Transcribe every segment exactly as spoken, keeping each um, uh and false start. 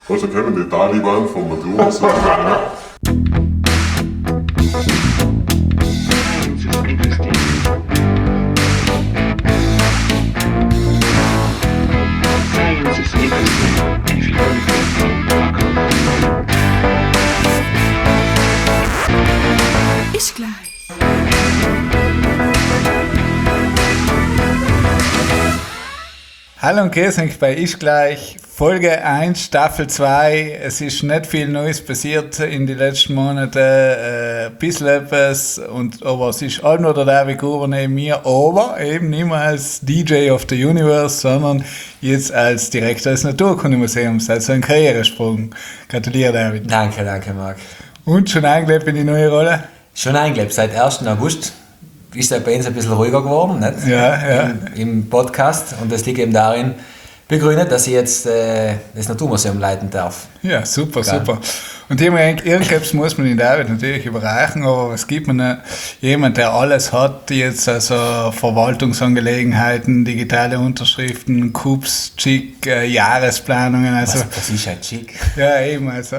Also kennen die Taliban von Maduro so ne? Ist gleich. Hallo und grüß euch bei Ist gleich, Folge eins, Staffel zwei. Es ist nicht viel Neues passiert in den letzten Monaten, äh, ein bisschen etwas, und, aber es ist all nur der David Gruber neben mir, aber eben nicht mehr als D J of the Universe, sondern jetzt als Direktor des Naturkundemuseums, also ein Karrieresprung. Gratuliere, David. Danke, danke, Marc. Und schon eingelebt in die neue Rolle? Schon eingelebt, seit ersten August ist er bei uns ein bisschen ruhiger geworden, nicht? Ja, ja. Im, Im Podcast, und das liegt eben darin begründet, dass ich jetzt äh, das Naturmuseum leiten darf. Ja, super, Geil. super. Und ich habe mir gedacht, irgendwas muss man in David natürlich überreichen, aber was gibt man denn? Jemand, der alles hat, jetzt also Verwaltungsangelegenheiten, digitale Unterschriften, C U P S, C I C, äh, Jahresplanungen, also... Was, was ist halt schick? Ja, eben, also...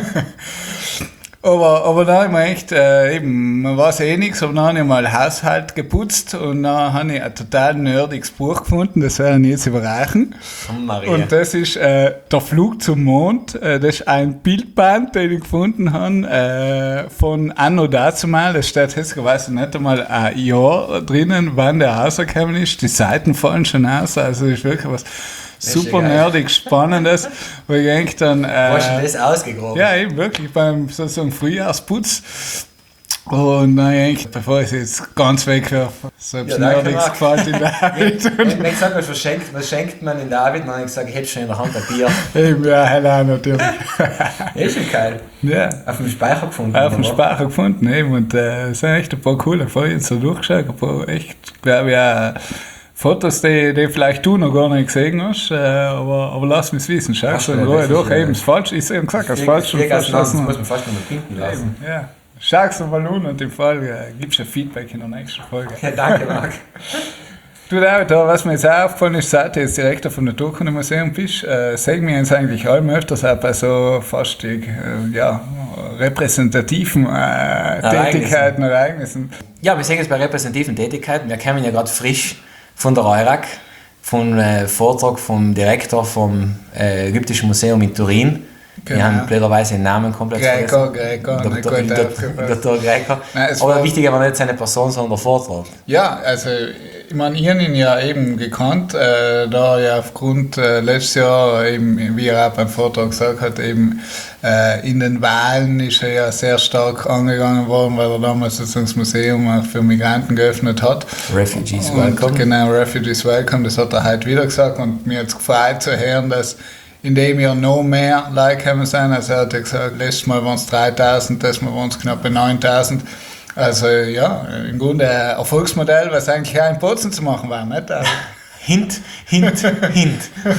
Aber, aber dann habe ich mir echt, äh, eben, man weiß eh nichts, aber dann habe ich mal Haushalt geputzt und dann habe ich ein total nerdiges Buch gefunden, das werden wir jetzt überreichen. Oh, Maria. Und das ist äh, Der Flug zum Mond. Äh, das ist ein Bildband, den ich gefunden habe, äh, von anno dazumal. Das steht hässlicherweise nicht einmal ein Jahr drinnen, wann der rausgekommen ist. Die Seiten fallen schon aus, also das ist wirklich was super nerdig Spannendes, wo ich denke dann... Äh, Hast du das ausgegraben? Ja, eben wirklich beim sozusagen Frühjahrsputz. Und dann denke ich, bevor ich es jetzt ganz wegwerfe, selbst Ja, danke, nerdiges Marc. gefällt in David. Wenn wenn ich gesagt was verschenkt, was schenkt man in David, dann habe ich gesagt, ich hätte schon in der Hand ein Bier. Eben, ja, hello, natürlich. Ist schon geil. Ja. Auf dem Speicher gefunden. Auf dem oder? Speicher gefunden, eben. Und äh, es sind echt ein paar coole Folgen so durchgeschaut. Ein paar echt, glaube ich, auch Fotos, die, die vielleicht du noch gar nicht gesehen hast, äh, aber, aber lass mich wissen. Schau Ach, in ja, Ruhe das durch. ist, äh, Eben, das falsch ist eben gesagt, das Ich falsch schon krieg aus dem Land, das verschlossen. muss man fast noch mal pinken lassen. Eben, ja. Schau es mal an und im Fall äh, gibst du Feedback in der nächsten Folge. Ja, danke, Marc. Du David, aber was mir jetzt auch aufgefallen ist, seit du jetzt Direktor vom Naturkundemuseum bist, äh, sagen wir uns eigentlich allem öfters auch bei so fast die, äh, ja, repräsentativen äh, Tätigkeiten, Ereignissen. Ja, wir sehen jetzt bei repräsentativen Tätigkeiten. Wir kommen ja gerade frisch von der Eurac, vom äh, Vortrag vom Direktor vom äh, Ägyptischen Museum in Turin. Genau. Wir haben blöderweise den Namen komplett Greco, vergessen. Greco, nicht Doktor gut aufgepasst. Doktor Greco. Nein, es Aber war- wichtiger war nicht seine Person, sondern der Vortrag. Ja, also ich meine, ich habe ihn ja eben gekannt, äh, da ja aufgrund äh, letztes Jahr, eben, wie er auch beim Vortrag gesagt hat, eben äh, in den Wahlen ist er ja sehr stark angegangen worden, weil er damals sozusagen das Museum auch für Migranten geöffnet hat. Refugees Und welcome. Genau, Refugees welcome, das hat er heute wieder gesagt, und mir hat es gefreut zu hören, dass in dem Jahr noch mehr Leute gekommen sind. Also er hat ja gesagt, letztes Mal waren es dreitausend, das Mal waren es knapp neuntausend. Also ja, im Grunde ein Erfolgsmodell, was eigentlich auch in Bozen zu machen war, nicht? Also, Hint, Hint, Hint.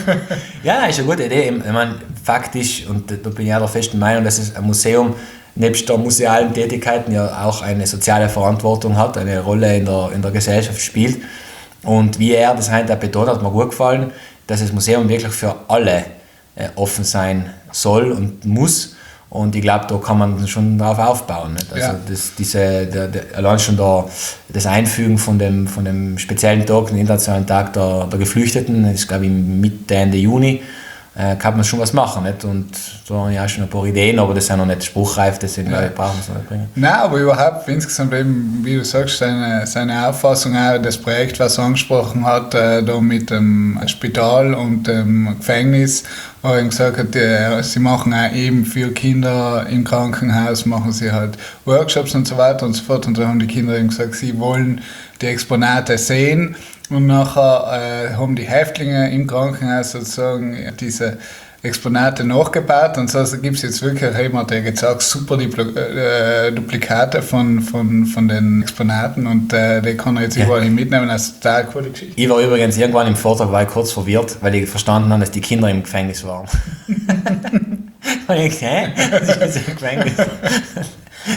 Ja, ist eine gute Idee. Ich meine, faktisch, und da bin ich auch der festen Meinung, dass es ein Museum nebst der musealen Tätigkeiten ja auch eine soziale Verantwortung hat, eine Rolle in der, in der Gesellschaft spielt. Und wie er das heute auch betont hat, hat mir gut gefallen, dass das Museum wirklich für alle äh, offen sein soll und muss. Und ich glaube, da kann man schon drauf aufbauen. Nicht? Also Ja. das, diese, der, der, allein schon der, das Einfügen von dem, von dem speziellen Tag, den Internationalen Tag der, der Geflüchteten, das ist glaube ich Mitte, Ende Juni, äh, kann man schon was machen. Nicht? Und da habe ich auch schon ein paar Ideen, aber das sind noch nicht spruchreif, deswegen Ja. ja. brauchen wir es noch nicht bringen. nein, aber überhaupt insgesamt eben, wie du sagst, seine, seine Auffassung auch, das Projekt, was er angesprochen hat, äh, da mit dem Spital und dem Gefängnis, wo er eben gesagt hat, die, sie machen auch eben für Kinder im Krankenhaus, machen sie halt Workshops und so weiter und so fort, und da haben die Kinder eben gesagt, sie wollen die Exponate sehen, und nachher äh, haben die Häftlinge im Krankenhaus sozusagen diese Exponate nachgebaut, und so also gibt es jetzt wirklich, eben hat er gesagt, super Dipl- äh, Duplikate von, von, von den Exponaten, und äh, die kann er jetzt Ja. überall hin mitnehmen, das ist eine total coole Geschichte. Ich war übrigens irgendwann im Vortrag, war ich kurz verwirrt, weil ich verstanden habe, dass die Kinder im Gefängnis waren. Und ich dachte, hä? Was ist das im Gefängnis?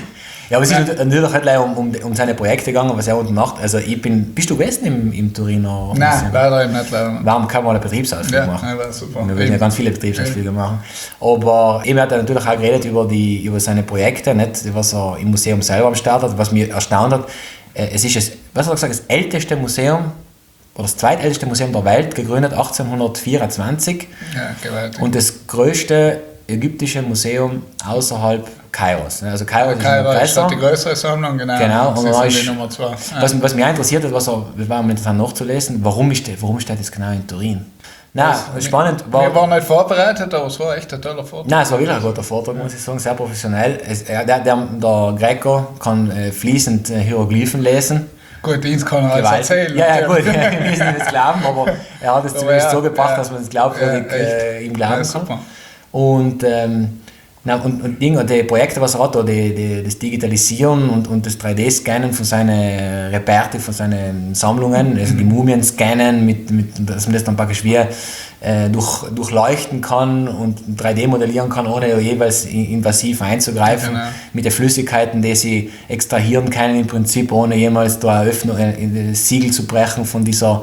Ja, aber es ist natürlich halt um, um, um seine Projekte gegangen, was er unten macht. Also ich bin, bist du gewesen im, im Turiner? Nein, leider nicht. Leider. Warum kann man einen Betriebsausflug ja, machen? Ja, war super. Wir würden ja ganz viele Betriebsausflüge ja. machen. Aber eben hat er natürlich auch geredet über, die, über seine Projekte, nicht, was er im Museum selber am Start hat, was mich erstaunt hat. Es ist, das, was hat er gesagt, das älteste Museum, oder das zweitälteste Museum der Welt, gegründet achtzehnhundertvierundzwanzig. Ja, gewaltig. Und das größte ägyptische Museum außerhalb Kairos. Also Kairo ist Kairo größer. ist die größere Sammlung, genau. Genau. Das und ist ist, die Nummer zwei. Ja. Was, was mich interessiert hat, was er, das war mir interessant nachzulesen, warum ist, der, warum steht das genau in Turin? Nein, das spannend. War, wir waren nicht vorbereitet, aber es war echt ein toller Vortrag. Nein, es war wirklich ein guter Vortrag, muss ich sagen, sehr professionell. Es, der, der, der Greco kann äh, fließend äh, Hieroglyphen lesen. Gut, ins kann er alles erzählen. Ja, ja, gut, wir müssen das glauben, aber er hat es zumindest ja, so gebracht, ja, dass man es glaubwürdig ja, äh, ihm glauben ja, kann. super. Und, ähm, na, und, und Dinge, die Projekte, was er hat, die, die, das Digitalisieren und, und das drei D-Scannen von seinen Reperte, von seinen Sammlungen, also die Mumien scannen, mit, mit, dass man das dann praktisch wie äh, durch, durchleuchten kann und drei D modellieren kann, ohne jeweils invasiv einzugreifen, genau. Mit den Flüssigkeiten, die sie extrahieren können, im Prinzip, ohne jemals da eine Öffnung, ein Siegel zu brechen von dieser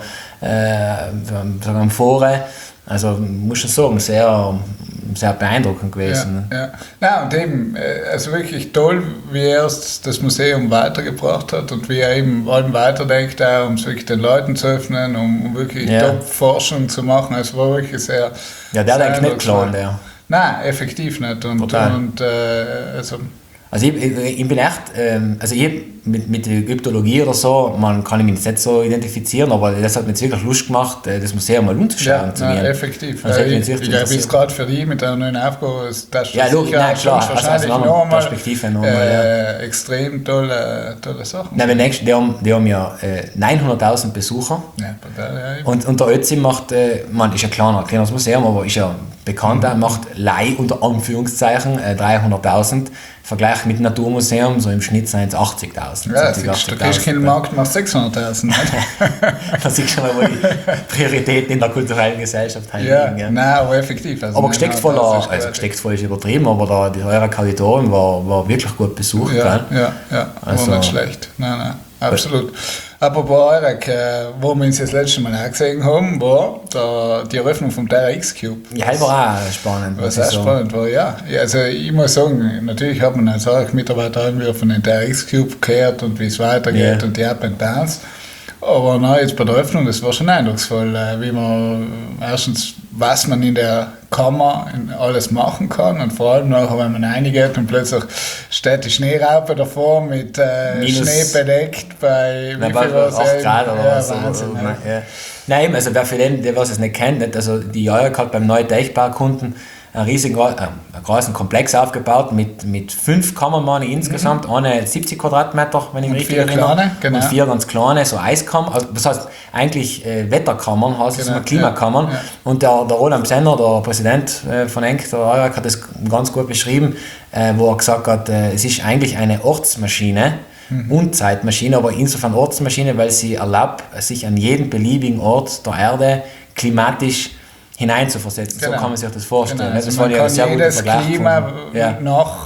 äh, Amphore. Also muss schon sagen, sehr, sehr beeindruckend gewesen. Ja, ja. Ja, und eben, also wirklich toll, wie er das Museum weitergebracht hat und wie er eben allem weiterdenkt, auch, um es wirklich den Leuten zu öffnen, um, um wirklich ja. Top-Forschung zu machen. Es war wirklich sehr... Ja, der hat eigentlich nicht klar, der. Nein, effektiv nicht. Und, und äh, also... Also ich, ich, ich bin echt, ähm, also ich mit, mit der Ägyptologie oder so, man kann mich nicht so identifizieren, aber das hat mir jetzt wirklich Lust gemacht, das Museum mal umzuschauen. Ja, nein, effektiv. Also ich ich glaube, jetzt gerade für dich mit der neuen Aufgabe, das ja, logisch, nein, klar, wahrscheinlich also noch einmal Perspektive noch äh, mal, ja. extrem tolle, tolle Sachen. Nein, die, haben, die haben ja äh, neunhunderttausend Besucher. Ja, ja, und, und der Ötzi macht, äh, man ist ein kleiner, kleines Museum, aber ist ja bekannt, mhm. macht Leih unter Anführungszeichen äh, dreihunderttausend. Vergleich mit dem Naturmuseum, so im Schnitt sind es achtzigtausend. Ja, der Christkindlmarkt macht sechshunderttausend. Da siehst du schon mal, wo die Prioritäten in der kulturellen Gesellschaft halt ja, liegen. Ja. Nein, aber effektiv. Also aber gesteckt voll, also gesteckt voll ist übertrieben, aber da, die eure Auditorium war, war wirklich gut besucht. Ja, gell? ja, ja, also, war nicht schlecht. Nein, nein, absolut. Apropos Eurek, wo wir uns das letzte Mal auch gesehen haben, war der, die Eröffnung vom Terra X-Cube. Ja, das war auch spannend. Was auch spannend war, ja. Also ich muss sagen, natürlich hat man als Eurek-Mitarbeiter irgendwie von den Terra X-Cube gehört und wie es weitergeht yeah. und die Up and Downs. Aber na, jetzt bei der Öffnung, das war schon eindrucksvoll, wie man erstens, was man in der Kammer alles machen kann und vor allem nachher, wenn man reingeht und plötzlich steht die Schneeraupe davor mit äh, Schnee bedeckt bei wie viel was acht Grad oder ja, was. Wahnsinn, oder, ja. Ja. Nein, also wer für den, der was es nicht kennt, nicht, also die Eurek hat beim neuen Teichbaukunden einen riesigen, äh, einen großen Komplex aufgebaut mit, mit fünf Kammern insgesamt, mhm. eine siebzig Quadratmeter, wenn ich mich richtig erinnere, genau. Und vier ganz kleine, so Eiskammern, also das heißt eigentlich äh, Wetterkammern, heißt genau. es Klimakammern. Ja. Ja. Und der, der Roland Bsenner, der Präsident äh, von Enk, der Eurek, hat das ganz gut beschrieben, äh, wo er gesagt hat, äh, es ist eigentlich eine Ortsmaschine, mhm. und Zeitmaschine, aber insofern Ortsmaschine, weil sie erlaubt, sich an jeden beliebigen Ort der Erde klimatisch hineinzuversetzen. Genau. So kann man sich das vorstellen. Genau. Also das man war kann sehr jedes Klima ja.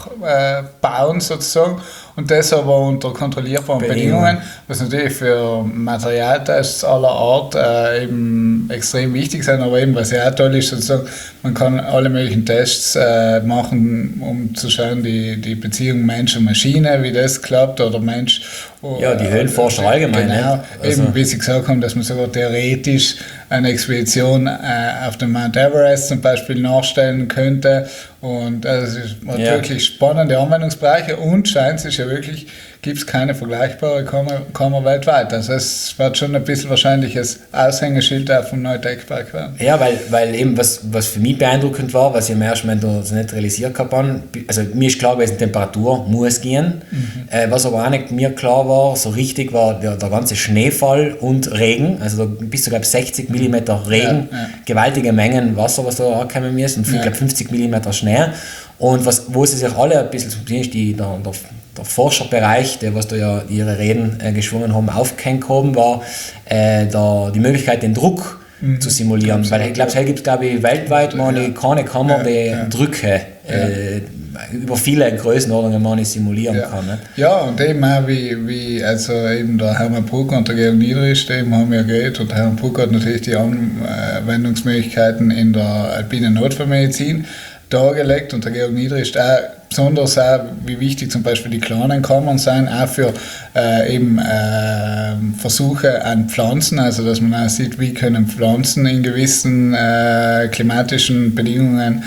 nachbauen äh, sozusagen und das aber unter kontrollierbaren Bedingungen, Bedingungen was natürlich für Materialtests aller Art äh, eben extrem wichtig sind, aber eben was ja auch toll ist, sozusagen, man kann alle möglichen Tests äh, machen, um zu schauen, die, die Beziehung Mensch und Maschine, wie das klappt, oder Mensch... Ja, die Höhlenforscher äh, allgemein. Genau, also eben wie Sie gesagt haben, dass man sogar theoretisch eine Expedition äh, auf den Mount Everest zum Beispiel nachstellen könnte. Und also es hat ja. wirklich spannende Anwendungsbereiche und scheint sich ja wirklich, gibt es keine vergleichbare Kammer, Kammer weltweit. Also es wird schon ein bisschen wahrscheinlich das Aushängeschild auch vom Neutech-Park werden. Ja, weil, weil eben was, was für mich beeindruckend war, was ich im ersten Moment also nicht realisiert habe, also mir ist klar gewesen, Temperatur muss gehen. Mhm. Äh, was aber auch nicht mir klar war, so richtig war der, der ganze Schneefall und Regen, also da bis zu glaube sechzig Millimeter Regen, ja, ja. gewaltige Mengen Wasser, was da ankommen muss und ja. glaube fünfzig Millimeter Schnee. Und was, wo sie sich alle ein bisschen, zumindest die, der, der, der Forscherbereich, der was da ja ihre Reden äh, geschwungen haben, aufgehängt haben, war äh, der, die Möglichkeit, den Druck mhm. zu simulieren. Weil ich glaube, es gibt glaube ich weltweit mal ja. keine Kammer, die ja, ja. Drücke äh, über viele Größenordnungen man nicht simulieren ja. kann. Nicht? Ja, und eben auch wie, wie also eben der Hermann Bruck und der Georg Niedrich, eben haben wir geredet, und Hermann Bruck hat natürlich die Anwendungsmöglichkeiten in der alpinen Notfallmedizin dargelegt, und der Georg Niedrich auch besonders auch, wie wichtig zum Beispiel die kleinen Kammern sind, auch für äh, eben äh, Versuche an Pflanzen, also dass man auch sieht, wie können Pflanzen in gewissen äh, klimatischen Bedingungen,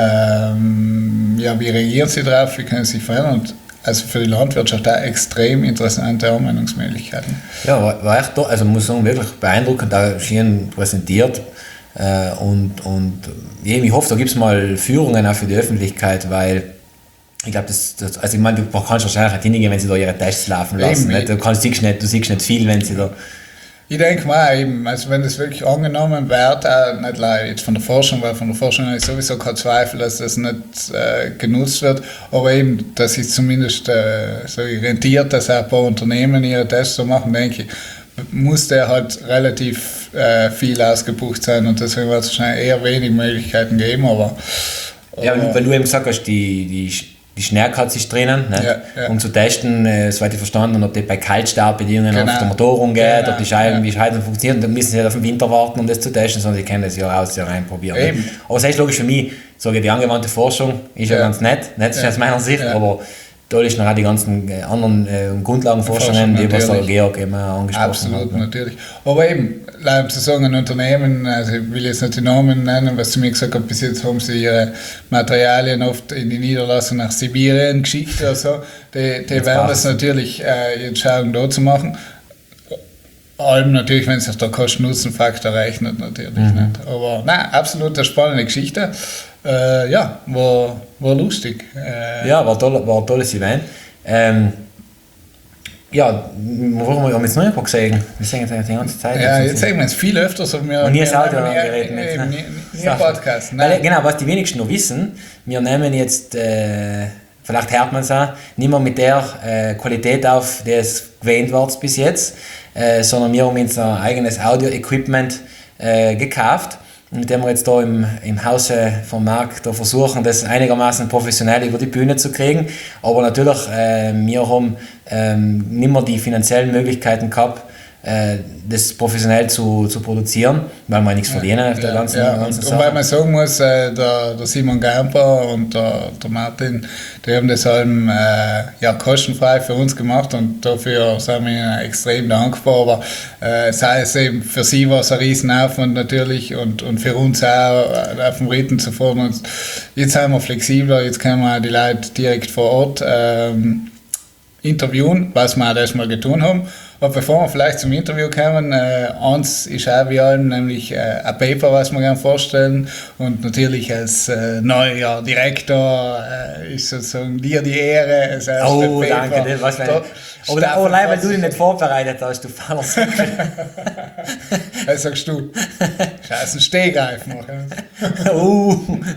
äh, ja, wie reagieren sie darauf, wie können sie sich verändern, und also für die Landwirtschaft auch extrem interessante Anwendungsmöglichkeiten. Ja, war, war echt, also muss sagen, wirklich beeindruckend, auch schön präsentiert. Äh, und und eben, ich hoffe, da gibt es mal Führungen auch für die Öffentlichkeit, weil ich glaube, das, das, also ich meine, du kannst wahrscheinlich auch diejenigen, wenn sie da ihre Tests laufen lassen, nicht? Du, kannst, siehst nicht, du siehst nicht viel, wenn sie da... Ich denke mal, eben, also wenn das wirklich angenommen wird, auch nicht leider jetzt von der Forschung, weil von der Forschung habe ich sowieso keinen Zweifel, dass das nicht äh, genutzt wird, aber eben, dass sich zumindest äh, so rentiert, dass auch ein paar Unternehmen ihre Tests so machen, denke ich, muss der halt relativ äh, viel ausgebucht sein, und deswegen wird es wahrscheinlich eher wenig Möglichkeiten geben, aber... Ja, aber weil du eben gesagt hast, die, die, die Schnellkatze ist drinnen, ne? Ja, ja. Um zu testen, äh, soweit ich verstanden, ob die bei Kaltstartbedingungen Genau. auf der Motorung geht, Genau. ob die Scheiben, Ja. wie Scheiben funktionieren, dann müssen sie nicht auf den Winter warten, um das zu testen, sondern die können das ja aus, ja reinprobieren. Eben. Aber das ist logisch für mich, sage ich, die angewandte Forschung ist ja, Ja. ganz nett, nicht Ja. aus meiner Sicht, Ja. aber da ist noch auch die ganzen äh, anderen äh, Grundlagenforschungen, die was der Georg eben angesprochen Absolut, hat. Ne? natürlich. Aber eben, laut zu sagen, ein Unternehmen, also ich will jetzt nicht die Namen nennen, was zu mir gesagt hat, bis jetzt haben sie ihre Materialien oft in die Niederlassung nach Sibirien geschickt oder so, die, die werden das natürlich äh, jetzt schauen, da zu machen. Allem natürlich, wenn sich der Kosten-Nutzen-Faktor rechnet, natürlich Mhm. nicht. Aber nein, absolut eine spannende Geschichte. Äh, ja, war, war lustig. Äh, Ja, war, toll, war ein tolles Event. Ähm, ja, warum haben wir jetzt noch nicht gesehen? Wir sehen jetzt die ganze Zeit. Ja, jetzt sagen wir es viel öfters, aber wir Und nie wir das Audio nehmen ja- angerät nicht, eben, ne? nie, nie ein Podcast. Weil, Nein. genau, was die wenigsten noch wissen, wir nehmen jetzt, äh, vielleicht hört man es auch, nicht mehr mit der äh, Qualität auf, die es gewähnt wird bis jetzt, äh, sondern wir haben uns ein eigenes Audio-Equipment äh, gekauft, mit dem wir jetzt da im, im Hause vom Marc da versuchen, das einigermaßen professionell über die Bühne zu kriegen. Aber natürlich, äh, wir haben ähm, nicht mehr die finanziellen Möglichkeiten gehabt, äh, das professionell zu, zu produzieren, weil wir nichts verdienen auf der ganzen, ja, ganzen und, und weil Sache. man sagen muss, äh, der, der Simon Gamper und der, der Martin, die haben das allem äh, ja, kostenfrei für uns gemacht, und dafür sind wir ihnen extrem dankbar. Aber äh, sei es eben für sie war es ein Riesenaufwand natürlich, und, und für uns auch äh, auf dem Ritten zu fahren. Und jetzt sind wir flexibler, jetzt können wir die Leute direkt vor Ort ähm, interviewen, was wir auch das mal getan haben. Aber bevor wir vielleicht zum Interview kommen, äh, eins ist auch wie allem, nämlich äh, ein Paper, was wir gerne vorstellen. Und natürlich als äh, neuer Direktor äh, ist sozusagen dir die Ehre. Das erste Oh, Paper. danke. Das, was Da- oh, da, oh, nein, weil du dich nicht vorbereitet hast, du fauler Sockel. Was sagst du? Scheiß einen Stehgreif machen. uh.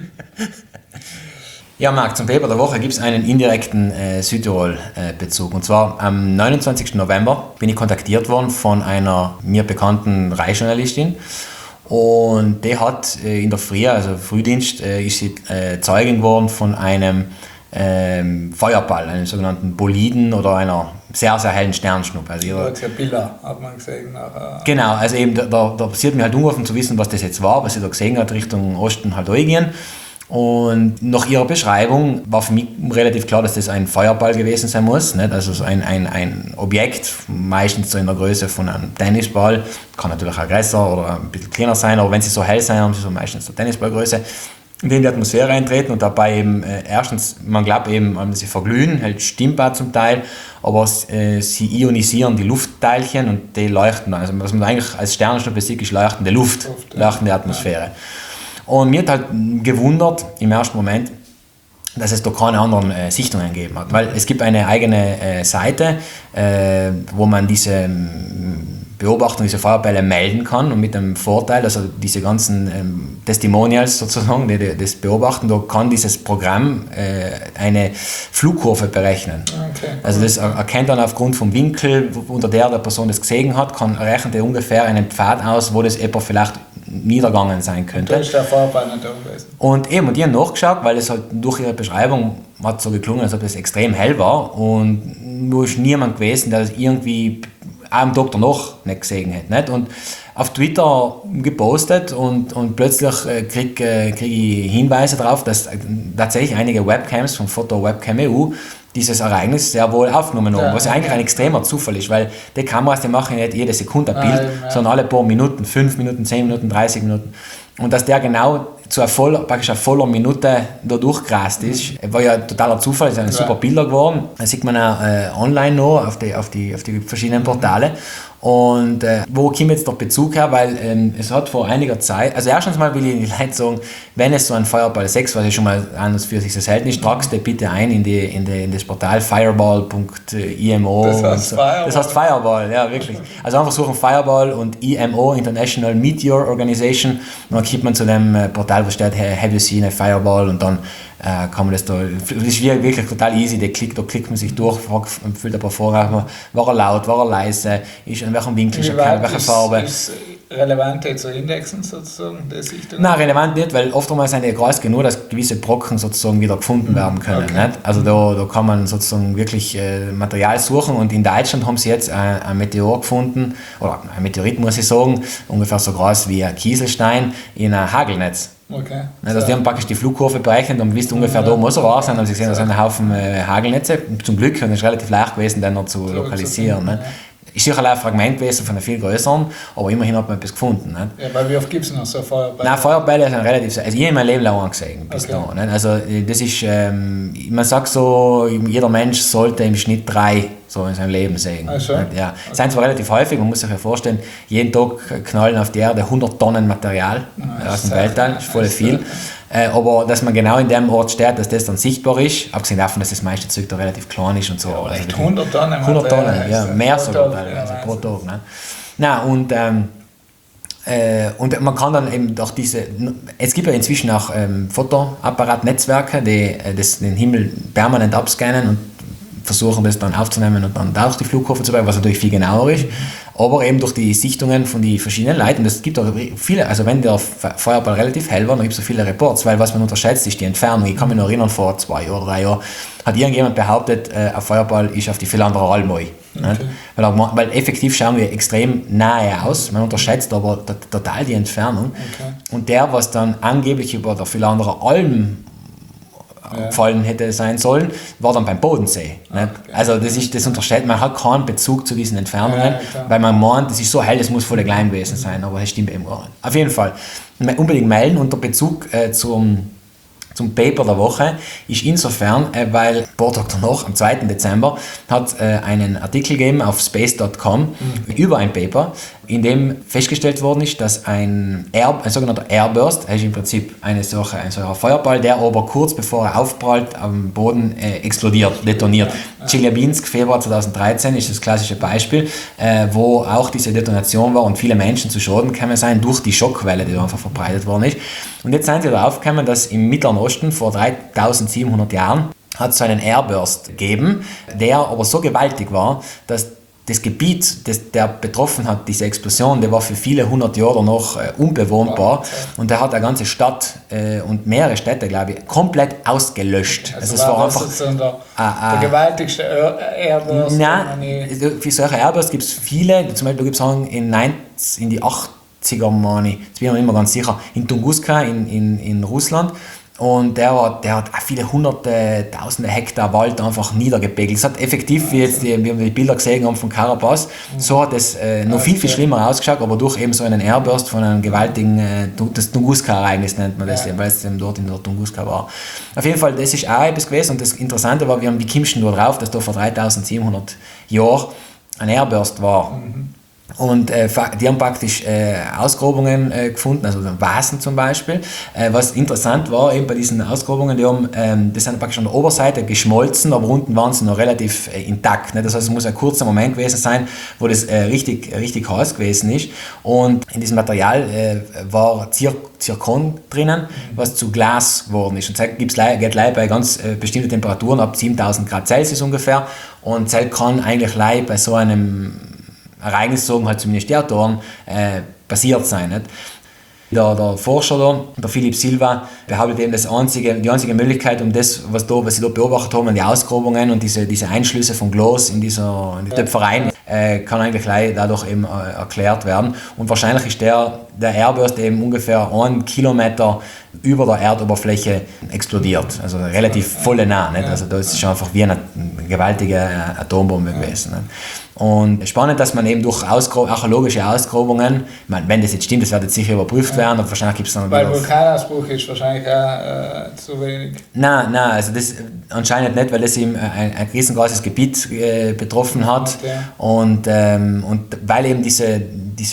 Ja, Marc, zum Paper der Woche gibt es einen indirekten äh, Südtirol-Bezug. Und zwar am neunundzwanzigsten November bin ich kontaktiert worden von einer mir bekannten Reisjournalistin. Und die hat äh, in der Früh, also Frühdienst, äh, ist sie äh, Zeugin geworden von einem ähm, Feuerball, einem sogenannten Boliden oder einer sehr, sehr hellen Sternschnuppe. Also ihre, Ja Bilder, hat man gesehen. Nachher. Genau, also eben, da, da, da passiert mir halt ungerufen zu wissen, was das jetzt war, was sie da gesehen hat, Richtung Osten halt eingehen. Und nach ihrer Beschreibung war für mich relativ klar, dass das ein Feuerball gewesen sein muss. Nicht? Also so ein, ein, ein Objekt, meistens so in der Größe von einem Tennisball, kann natürlich auch größer oder ein bisschen kleiner sein, aber wenn sie so hell sein, haben sie so meistens so Tennisballgröße, in die Atmosphäre eintreten und dabei eben äh, erstens, man glaubt eben, sie verglühen, halt stimmt auch zum Teil, aber äh, sie ionisieren die Luftteilchen und die leuchten. Also was man eigentlich als Sternenschnuppe sieht, ist leuchtende Luft, Luft, ja. leuchtende Atmosphäre. Ja. Und mir hat halt gewundert im ersten Moment, dass es da keine anderen äh, Sichtungen gegeben hat. Weil es gibt eine eigene äh, Seite, äh, wo man diese ähm, Beobachtung dieser Feuerbälle melden kann und mit dem Vorteil, also diese ganzen ähm, Testimonials sozusagen, die, die das beobachten, da kann dieses Programm äh, eine Flugkurve berechnen. Okay, cool. Also das er- erkennt dann aufgrund vom Winkel, wo- unter der der Person das gesehen hat, kann rechnet er ungefähr einen Pfad aus, wo das etwa vielleicht niedergegangen sein könnte. Da ist der Feuerball nicht da gewesen. Und eben, und die haben nachgeschaut, weil es halt durch ihre Beschreibung hat so geklungen, als ob es extrem hell war und nur ist niemand gewesen, der das irgendwie am Tag danach nicht gesehen hat. Nicht? Und auf Twitter gepostet und, und plötzlich äh, kriege äh, krieg ich Hinweise darauf, dass äh, tatsächlich einige Webcams von Foto Webcam E U dieses Ereignis sehr wohl aufgenommen haben, Ja, was ja eigentlich okay. ein extremer Zufall ist, weil die Kameras, die machen ja nicht jede Sekunde ein Nein, Bild, ja. sondern alle paar Minuten, fünf Minuten, zehn Minuten, dreißig Minuten. Und dass der genau zu einer voller, praktisch einer voller Minute da durchgerast ist, war ja totaler Zufall, es sind Ja. super Bilder geworden. Das sieht man auch äh, online noch auf die, auf, die, auf die verschiedenen Portale. Und äh, wo kommt jetzt der Bezug her? Weil ähm, es hat vor einiger Zeit, also erstens mal will ich den Leuten sagen, wenn es so ein Feuerball sechs, was ja schon mal an und für sich so selten ist, tragst du bitte ein in, die, in, die, in das Portal fireball punkt i m o. Das heißt und so. Fireball. Das heißt Fireball, ja wirklich. Also einfach suchen Fireball und I M O, International Meteor Organization, und dann kommt man zu dem äh, Portal, wo steht, hey, have you seen a Fireball? Und dann äh, kann man das da, das ist wirklich total easy, da klickt, da klickt man sich durch, fragt, füllt ein paar Fragen, war er laut, war er leise, ist, in welchem Winkel ist er, Wie welche weit Farbe. ist, ist relevant jetzt zu indexen sozusagen, der Sichtung? Nein, relevant nicht, weil oftmals sind die groß genug, dass gewisse Brocken sozusagen wieder gefunden werden können. Okay. Nicht? Also da, da kann man sozusagen wirklich äh, Material suchen, und in Deutschland haben sie jetzt äh, ein Meteor gefunden, oder ein Meteorit muss ich sagen, ungefähr so groß wie ein Kieselstein in ein Hagelnetz. Okay. Also die haben praktisch die Flugkurve berechnet und wisst ungefähr, da muss er raus sein, haben sie gesehen, da sind ein Haufen äh, Hagelnetze. Zum Glück, und es ist relativ leicht gewesen, den noch zu Zu- lokalisieren. zu Ne? Ist sicher ein Fragment gewesen von einem viel größeren, aber immerhin hat man etwas gefunden. Ne? Ja, weil wie oft gibt es noch so Feuerball? Nein, Feuerbälle sind relativ, also ich habe mein Leben lang gesehen bis Okay. da. Nicht? Also äh, das ist, ähm, man sagt so, jeder Mensch sollte im Schnitt drei so in seinem Leben sehen. Ah, schon? Nicht? Ja. Es sind zwar relativ häufig, man muss sich ja vorstellen, jeden Tag knallen auf die Erde hundert Tonnen Material Ah, äh, aus dem sehr Weltall, viel. ist voll Das ist viel. sehr Äh, aber dass man genau in dem Ort steht, dass das dann sichtbar ist, abgesehen davon, dass das meiste Zeug da relativ klein ist und so. Ja, echt wirklich hundert Tonnen hundert Tonnen, Material ja, heißt mehr pro sogar Tag, teilweise, ja, pro Wahnsinn. Tag. Ne? Na, und, ähm, äh, und man kann dann eben durch diese, es gibt ja inzwischen auch ähm, Fotoapparatnetzwerke, die äh, das, den Himmel permanent abscannen und versuchen das dann aufzunehmen und dann durch die Flugkurve zu bringen, was natürlich viel genauer ist. Aber eben durch die Sichtungen von den verschiedenen Leuten, das gibt auch viele, also wenn der Fe- Feuerball relativ hell war, dann gibt es so viele Reports, weil was man unterschätzt, ist die Entfernung. Ich kann mich noch erinnern, vor zwei oder drei Jahren hat irgendjemand behauptet, äh, ein Feuerball ist auf die Philanderer Almoi. Okay. Weil, er- weil effektiv schauen wir extrem nahe aus, man unterschätzt aber t- total die Entfernung. Okay. Und der, was dann angeblich über der Philanderer Alm Ja. gefallen hätte sein sollen, war dann beim Bodensee. Nicht? Okay. Also das, ist, das unterstellt, man hat keinen Bezug zu diesen Entfernungen, Ja, klar. weil man meint, das ist so hell, das muss voll klein gewesen sein, aber das stimmt eben gar nicht. Auf jeden Fall, unbedingt melden, und der Bezug äh, zum, zum Paper der Woche ist insofern, äh, weil ein paar Tage danach, am zweiten Dezember, hat äh, einen Artikel gegeben auf space punkt com Mhm. über ein Paper, in dem festgestellt worden ist, dass ein, Air, ein sogenannter Airburst, das ist im Prinzip eine solche, ein solcher Feuerball, der aber kurz bevor er aufprallt am Boden äh, explodiert, detoniert. Chelyabinsk, Februar zweitausenddreizehn, ist das klassische Beispiel, äh, wo auch diese Detonation war und viele Menschen zu Schaden gekommen sind durch die Schockwelle, die da einfach verbreitet worden ist. Und jetzt sind sie darauf gekommen, dass im Mittleren Osten vor dreitausendsiebenhundert Jahren hat es so einen Airburst gegeben, der aber so gewaltig war, dass das Gebiet, das der betroffen hat, diese Explosion, der war für viele hundert Jahre danach äh, unbewohnbar, und der hat eine ganze Stadt äh, und mehrere Städte, glaube ich, komplett ausgelöscht. Also, es war war einfach sozusagen der, Ah, ah. der gewaltigste Air- Airburst. Nein, den ich- für solche Airbursts gibt es viele. Zum Beispiel gibt es in, neunzig, in die achtziger, meine ich, jetzt bin ich mir nicht mehr ganz sicher, in Tunguska in, in, in Russland. Und der, war, der hat auch viele hunderte, tausende Hektar Wald einfach niedergepegelt. Es hat effektiv, wie, jetzt die, wie wir die Bilder gesehen haben von Karabas, so hat es äh, noch viel, viel schlimmer ausgeschaut, aber durch eben so einen Airburst von einem gewaltigen, äh, das Tunguska-Ereignis nennt man das, Ja. weil es eben dort in der Tunguska war. Auf jeden Fall, das ist auch etwas gewesen, und das Interessante war, wir haben, wie kommst du da drauf, dass da vor dreitausendsiebenhundert Jahren ein Airburst war. Und äh, die haben praktisch äh, Ausgrabungen äh, gefunden, also Vasen zum Beispiel. Äh, was interessant war, eben bei diesen Ausgrabungen, die haben, ähm, die sind praktisch an der Oberseite geschmolzen, aber unten waren sie noch relativ äh, intakt. Ne? Das heißt, es muss ein kurzer Moment gewesen sein, wo das äh, richtig, richtig heiß gewesen ist. Und in diesem Material äh, war Zir Zirkon drinnen, was zu Glas geworden ist. Und das gibt's le geht leider bei ganz äh, bestimmten Temperaturen, ab siebentausend Grad Celsius ungefähr. Und das kann eigentlich leider bei so einem Ereignis, sagen halt zumindest die Autoren, äh, passiert sein. Nicht? Der, der Forscher da, der Philipp Silva, behauptet eben, das einzige, die einzige Möglichkeit, um das, was, da, was sie da beobachtet haben, die Ausgrabungen und diese, diese Einschlüsse von Glas in dieser in die Töpfereien, äh, kann eigentlich dadurch eben äh, erklärt werden. Und wahrscheinlich ist der, der Airburst eben ungefähr einen Kilometer über der Erdoberfläche explodiert. Also relativ voll nah. Nicht? Also das ist einfach wie eine gewaltige Atombombe gewesen. Nicht? Und spannend, dass man eben durch Ausgra archäologische Ausgrabungen, ich meine, wenn das jetzt stimmt, das wird jetzt sicher überprüft werden, aber wahrscheinlich gibt es dann Weil Vulkanausbruch ist wahrscheinlich auch äh, zu wenig. Nein, nein, also das anscheinend nicht, weil das eben ein, ein riesengroßes Gebiet äh, betroffen hat. Okay. Und, ähm, und weil eben diese, diese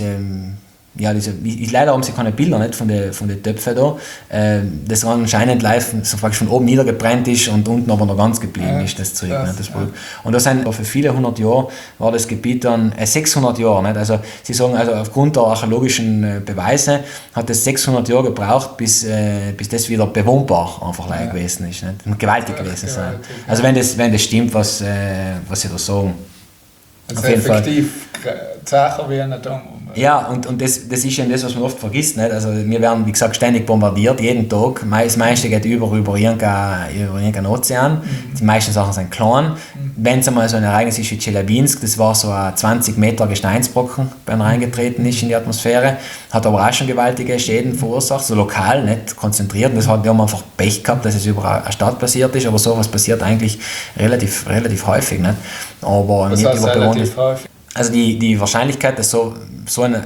ja, diese, ich, leider haben sie keine Bilder nicht von den von den Töpfen da, äh, das anscheinend live so praktisch von oben niedergebrannt ist und unten aber noch ganz geblieben ja, ist, das Zeug. Das, nicht, das ja. Und da sind für viele hundert Jahre war das Gebiet dann, äh, sechshundert Jahre, nicht? Also sie sagen, also aufgrund der archäologischen äh, Beweise hat es sechshundert Jahre gebraucht, bis, äh, bis das wieder bewohnbar einfach ja. gewesen ist, nicht? Und gewaltig ja, gewesen sein. Gewaltig, also wenn das, wenn das stimmt, was, äh, was sie da sagen. Also auf jeden effektiv Sachen wie eine Atom. Ja, und, und das, das ist eben das, was man oft vergisst. Nicht? Also wir werden, wie gesagt, ständig bombardiert, jeden Tag. Das meiste geht über, über irgendeinen über irgendein Ozean. Mhm. Die meisten Sachen sind klein. Mhm. Wenn es einmal so ein Ereignis ist wie Tscheljabinsk, das war so ein zwanzig Meter Gesteinsbrocken, der reingetreten ist in die Atmosphäre, hat aber auch schon gewaltige Schäden verursacht, so lokal, nicht konzentriert. Und das hat, die haben einfach Pech gehabt, dass es über eine Stadt passiert ist, aber sowas passiert eigentlich relativ, relativ häufig. Nicht? Aber das heißt relativ häufig? Also die, die Wahrscheinlichkeit, dass so, so, eine,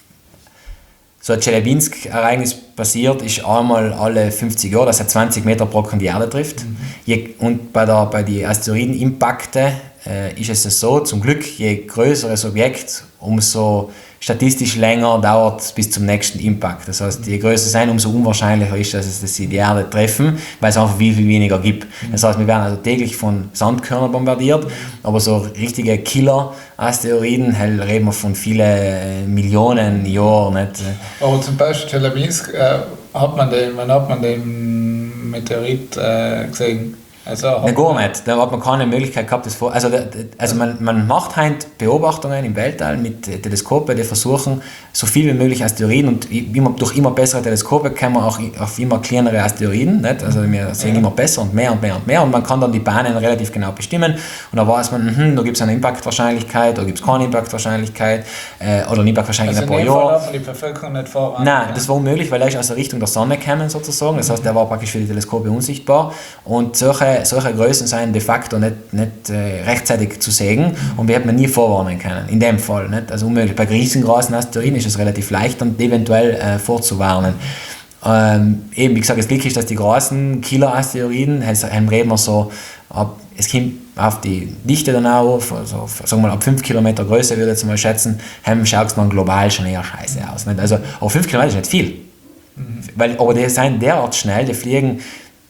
so ein Tscheljabinsk-Ereignis passiert, ist einmal alle fünfzig Jahre, dass er zwanzig Meter Brocken die Erde trifft. Mhm. Je, und bei, der, bei den Asteroidenimpakten äh, ist es so, zum Glück, je größer das Objekt, umso statistisch länger dauert es bis zum nächsten Impact. Das heißt, je größer sein, umso unwahrscheinlicher ist, dass, es, dass sie die Erde treffen, weil es einfach viel, viel weniger gibt. Das heißt, wir werden also täglich von Sandkörnern bombardiert, aber so richtige Killer-Asteroiden reden wir von vielen Millionen Jahren. Nicht? Aber zum Beispiel Tscheljabinsk, äh, hat man den, wann hat man den Meteorit äh, gesehen? Also Nein, gar nicht. Da hat man keine Möglichkeit gehabt, das vor. Also, also man, man macht heute Beobachtungen im Weltall mit Teleskopen, die versuchen, so viel wie möglich Asteroiden und immer, durch immer bessere Teleskope kommen wir auch auf immer kleinere Asteroiden. Nicht? Also wir sehen ja. immer besser und mehr und mehr und mehr und man kann dann die Bahnen relativ genau bestimmen und da weiß man, mh, da gibt es eine Impactwahrscheinlichkeit, da gibt es keine Impactwahrscheinlichkeit äh, oder eine Impactwahrscheinlichkeit also in ein paar Jahren. Die Bevölkerung nicht voran. Nein, das war unmöglich, weil er ist aus der Richtung der Sonne gekommen sozusagen. Das heißt, der war praktisch für die Teleskope unsichtbar und solche solche Größen sind de facto nicht, nicht äh, rechtzeitig zu sehen und wir hätten nie vorwarnen können, in dem Fall. Nicht? Also unmöglich. Bei riesengroßen Asteroiden ist es relativ leicht, dann eventuell äh, vorzuwarnen. Ähm, eben, wie gesagt, das Glück ist, dass die großen Killer-Asteroiden, also, reden wir so, ab, es kommt auf die Dichte dann auch auf, also, sagen wir mal, ab fünf Kilometer Größe würde ich jetzt mal schätzen, schaut es dann global schon eher scheiße aus. Nicht? Also, aber fünf Kilometer ist nicht viel. Mhm. Weil, aber die sind derart schnell, die fliegen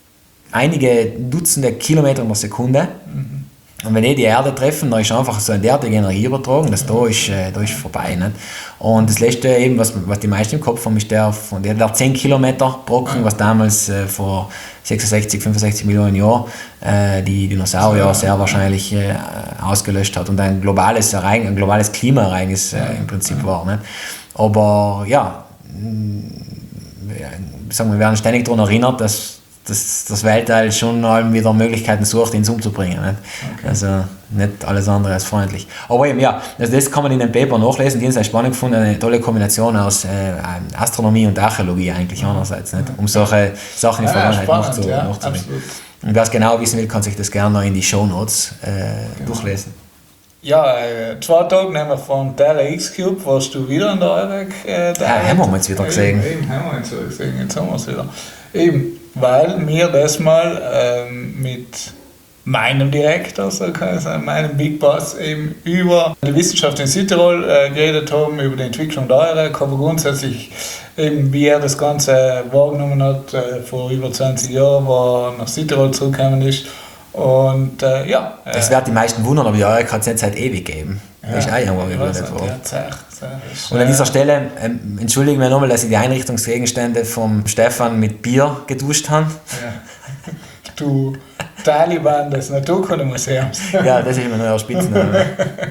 einige Dutzende Kilometer pro Sekunde. Mhm. Und wenn die die Erde treffen, dann ist einfach so eine derartige Energie übertragen, dass da ist, äh, da ist vorbei. Nicht? Und das letzte, eben, was, was die meisten im Kopf haben, ist der von der, der zehn Kilometer Brocken, was damals äh, vor sechsundsechzig, fünfundsechzig Millionen Jahren äh, die Dinosaurier ja. sehr wahrscheinlich äh, ausgelöscht hat und ein globales, Ereignis, ein globales Klimaereignis äh, im Prinzip war. Nicht? Aber ja, sagen wir, wir werden ständig daran erinnert, dass dass das Weltall schon wieder Möglichkeiten sucht, ihn umzubringen. Nicht? Okay. Also nicht alles andere als freundlich. Aber eben, ja, also das kann man in dem Paper nachlesen, die ist sehr spannend gefunden, eine tolle Kombination aus äh, Astronomie und Archäologie eigentlich einerseits, nicht? Um solche Sachen in der ja, Vergangenheit noch zu, ja, nachzubringen. Und wer es genau wissen will, kann sich das gerne noch in die Shownotes äh, genau. durchlesen. Ja, äh, zwei Tage nehmen wir von Terra X-Cube, warst du wieder in der Eurek? Äh, ja, haben wir uns wieder gesehen. Eben, eben haben wir uns wieder gesehen, jetzt haben wir es wieder. Eben, weil wir das mal ähm, mit meinem Direktor, so kann ich sagen, meinem Big Boss, eben über die Wissenschaft in Südtirol äh, geredet haben, über die Entwicklung der E U R E C, aber grundsätzlich eben, wie er das Ganze wahrgenommen hat, äh, vor über zwanzig Jahren, wo er nach Südtirol zurückgekommen ist. Und äh, ja. Äh, das wird die meisten wundern, aber die E U R E C hat es nicht seit ewig gegeben. Ja, das ist auch irgendwann ich weiß nicht, war. ja, sehr, sehr, ist, Und an dieser äh, Stelle ähm, entschuldige mich nochmal, dass ich die Einrichtungsgegenstände vom Stefan mit Bier geduscht habe. Ja. Du Taliban des Naturkundemuseums. Ja, das ist immer noch euer Spitzname.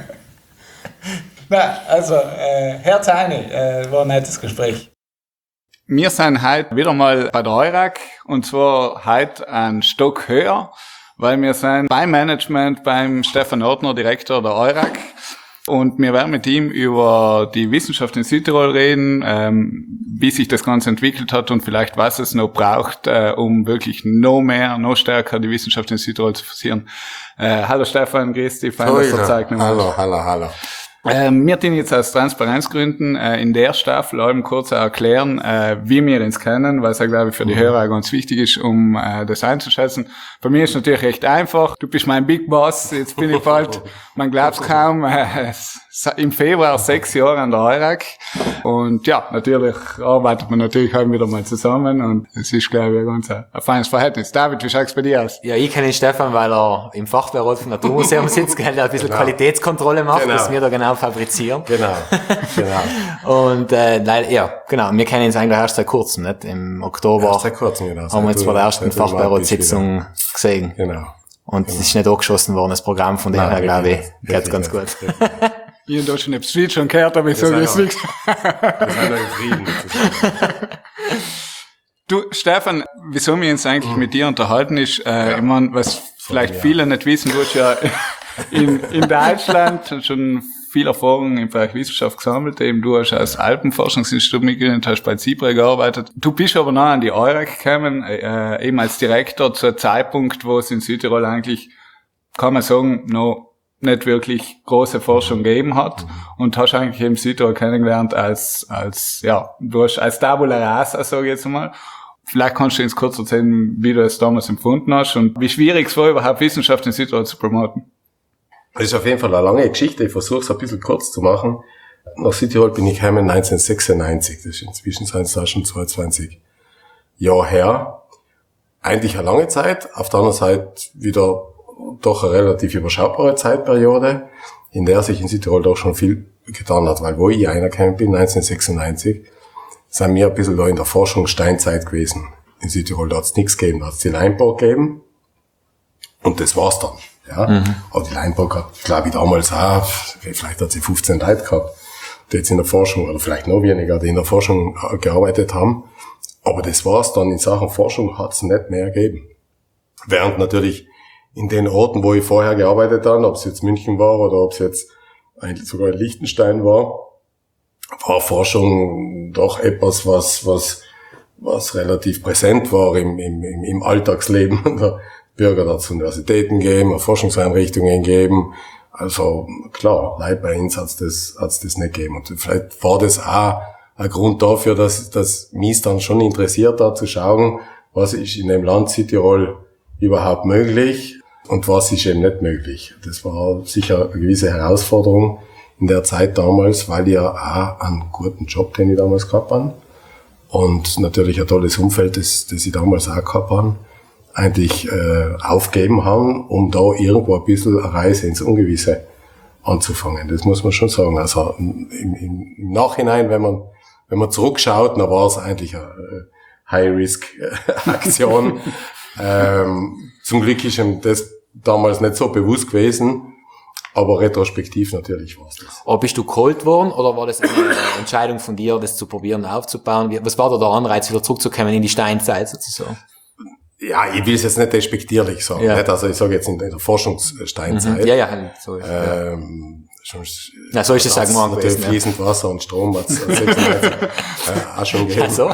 Na, also, äh, Herr Zeini, äh, war ein nettes Gespräch. Wir sind heute wieder mal bei der E U R E C und zwar heute einen Stock höher, weil wir sind beim Management beim Stefan Ortner, Direktor der E U R E C. Und wir werden mit ihm über die Wissenschaft in Südtirol reden, ähm, wie sich das Ganze entwickelt hat und vielleicht was es noch braucht, äh, um wirklich noch mehr, noch stärker die Wissenschaft in Südtirol zu forcieren. Äh, hallo Stefan, grüß dich, fein, dass du Zeit genommen hast. Hallo, hallo, hallo. Ähm, wir tun jetzt aus Transparenzgründen äh, in der Staffel allem kurz erklären, äh, wie wir uns kennen, weil es ja, glaube ich, für die mhm. Hörer ganz wichtig ist, um äh, das einzuschätzen. Bei mir ist es natürlich recht einfach. Du bist mein Big Boss, jetzt bin ich bald, man glaubt kaum, äh, im Februar sechs Jahre an der E U R E C. Und ja, natürlich arbeitet man natürlich auch wieder mal zusammen und es ist, glaube ich, ein ganz ein, ein feines Verhältnis. David, wie schaut es bei dir aus? Ja, ich kenne den Stefan, weil er im Fachbeirat vom Naturmuseum sitzt, weil er ein bisschen genau. Qualitätskontrolle macht, genau. dass wir da genau fabrizieren. Genau, genau. Und äh, leider, ja, genau, wir kennen uns eigentlich erst seit kurzem, nicht? Im Oktober erst seit kurzem, genau. haben wir jetzt bei der ersten Fachbeiratssitzung gesehen. Genau. Und es genau. ist nicht angeschossen worden, das Programm, von dem her, glaube ich, geht ganz gut. Ich in Deutschland habe es schon gehört, aber ich sage jetzt nichts. Wir sind noch im Frieden. Du, Stefan, wieso wir uns eigentlich mhm. mit dir unterhalten ist, äh, ja. ich meine, was vielleicht ja. viele nicht wissen, du hast ja in, in Deutschland schon viel Erfahrung im Bereich Wissenschaft gesammelt, eben du hast als Alpenforschungsinstitut mitgegründet, hast bei ZIBRE gearbeitet. Du bist aber noch an die E U R E C gekommen, äh, eben als Direktor zu einem Zeitpunkt, wo es in Südtirol eigentlich, kann man sagen, noch nicht wirklich große Forschung gegeben hat und hast eigentlich eben Südtirol kennengelernt als, als, ja, du hast als Tabula Rasa, sage ich jetzt mal. Vielleicht kannst du uns kurz erzählen, wie du es damals empfunden hast und wie schwierig es war, überhaupt Wissenschaft in Südtirol zu promoten. Das ist auf jeden Fall eine lange Geschichte. Ich versuche es ein bisschen kurz zu machen. Nach Südtirol bin ich gekommen neunzehnhundertsechsundneunzig. Das ist inzwischen sind es schon zweiundzwanzig Jahre her. Eigentlich eine lange Zeit. Auf der anderen Seite wieder doch eine relativ überschaubare Zeitperiode, in der sich in Südtirol doch schon viel getan hat. Weil wo ich reingekommen bin, neunzehnhundertsechsundneunzig, sind wir ein bisschen da in der Forschungssteinzeit gewesen. In Südtirol da hat es nichts gegeben. Da hat es die Leinburg gegeben und das war's dann. Ja, mhm. Aber die Leinburg hat, glaube ich, damals auch, vielleicht hat sie fünfzehn Leute gehabt, die jetzt in der Forschung, oder vielleicht noch weniger, die in der Forschung gearbeitet haben. Aber das war's dann. In Sachen Forschung hat es nicht mehr gegeben. Während natürlich in den Orten, wo ich vorher gearbeitet habe, ob es jetzt München war oder ob es jetzt eigentlich sogar in Liechtenstein war, war Forschung doch etwas, was was was relativ präsent war im im im Alltagsleben der Bürger. Da hat es Universitäten gegeben, Forschungseinrichtungen gegeben. Also klar, Leute bei uns hat's das hat's das nicht gegeben. Und vielleicht war das auch ein Grund dafür, dass dass mich dann schon interessiert hat, zu schauen, was ist in dem Land Südtirol überhaupt möglich und was ist eben nicht möglich. Das war sicher eine gewisse Herausforderung in der Zeit damals, weil ich ja auch einen guten Job, den ich damals gehabt habe, und natürlich ein tolles Umfeld, das, das ich damals auch gehabt habe, eigentlich äh, aufgeben haben, um da irgendwo ein bisschen eine Reise ins Ungewisse anzufangen. Das muss man schon sagen. Also im, im, im Nachhinein, wenn man wenn man zurückschaut, dann war es eigentlich eine High-Risk-Aktion. ähm, zum Glück ist ihm das damals nicht so bewusst gewesen, aber retrospektiv natürlich war es das. Aber bist du geholt worden oder war das eine Entscheidung von dir, das zu probieren, aufzubauen? Was war da der Anreiz, wieder zurückzukommen in die Steinzeit sozusagen? Ja, ich will es jetzt nicht despektierlich sagen. Ja. Nicht? Also ich sage jetzt in der Forschungssteinzeit. Mhm. Ja, ja, so ist es. Ähm, sonst, Na, so ist es sagen wir natürlich gewesen, fließend ja. Wasser und Strom hat es sechsundneunzig äh, auch schon gegeben. Also.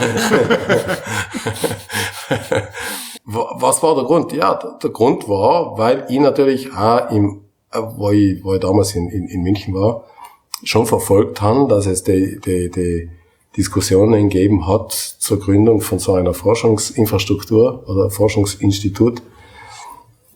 Was war der Grund? Ja, der, der Grund war, weil ich natürlich auch im, wo ich, wo ich damals in, in, in München war, schon verfolgt habe, dass es die, die, die Diskussionen gegeben hat zur Gründung von so einer Forschungsinfrastruktur oder Forschungsinstitut. Ein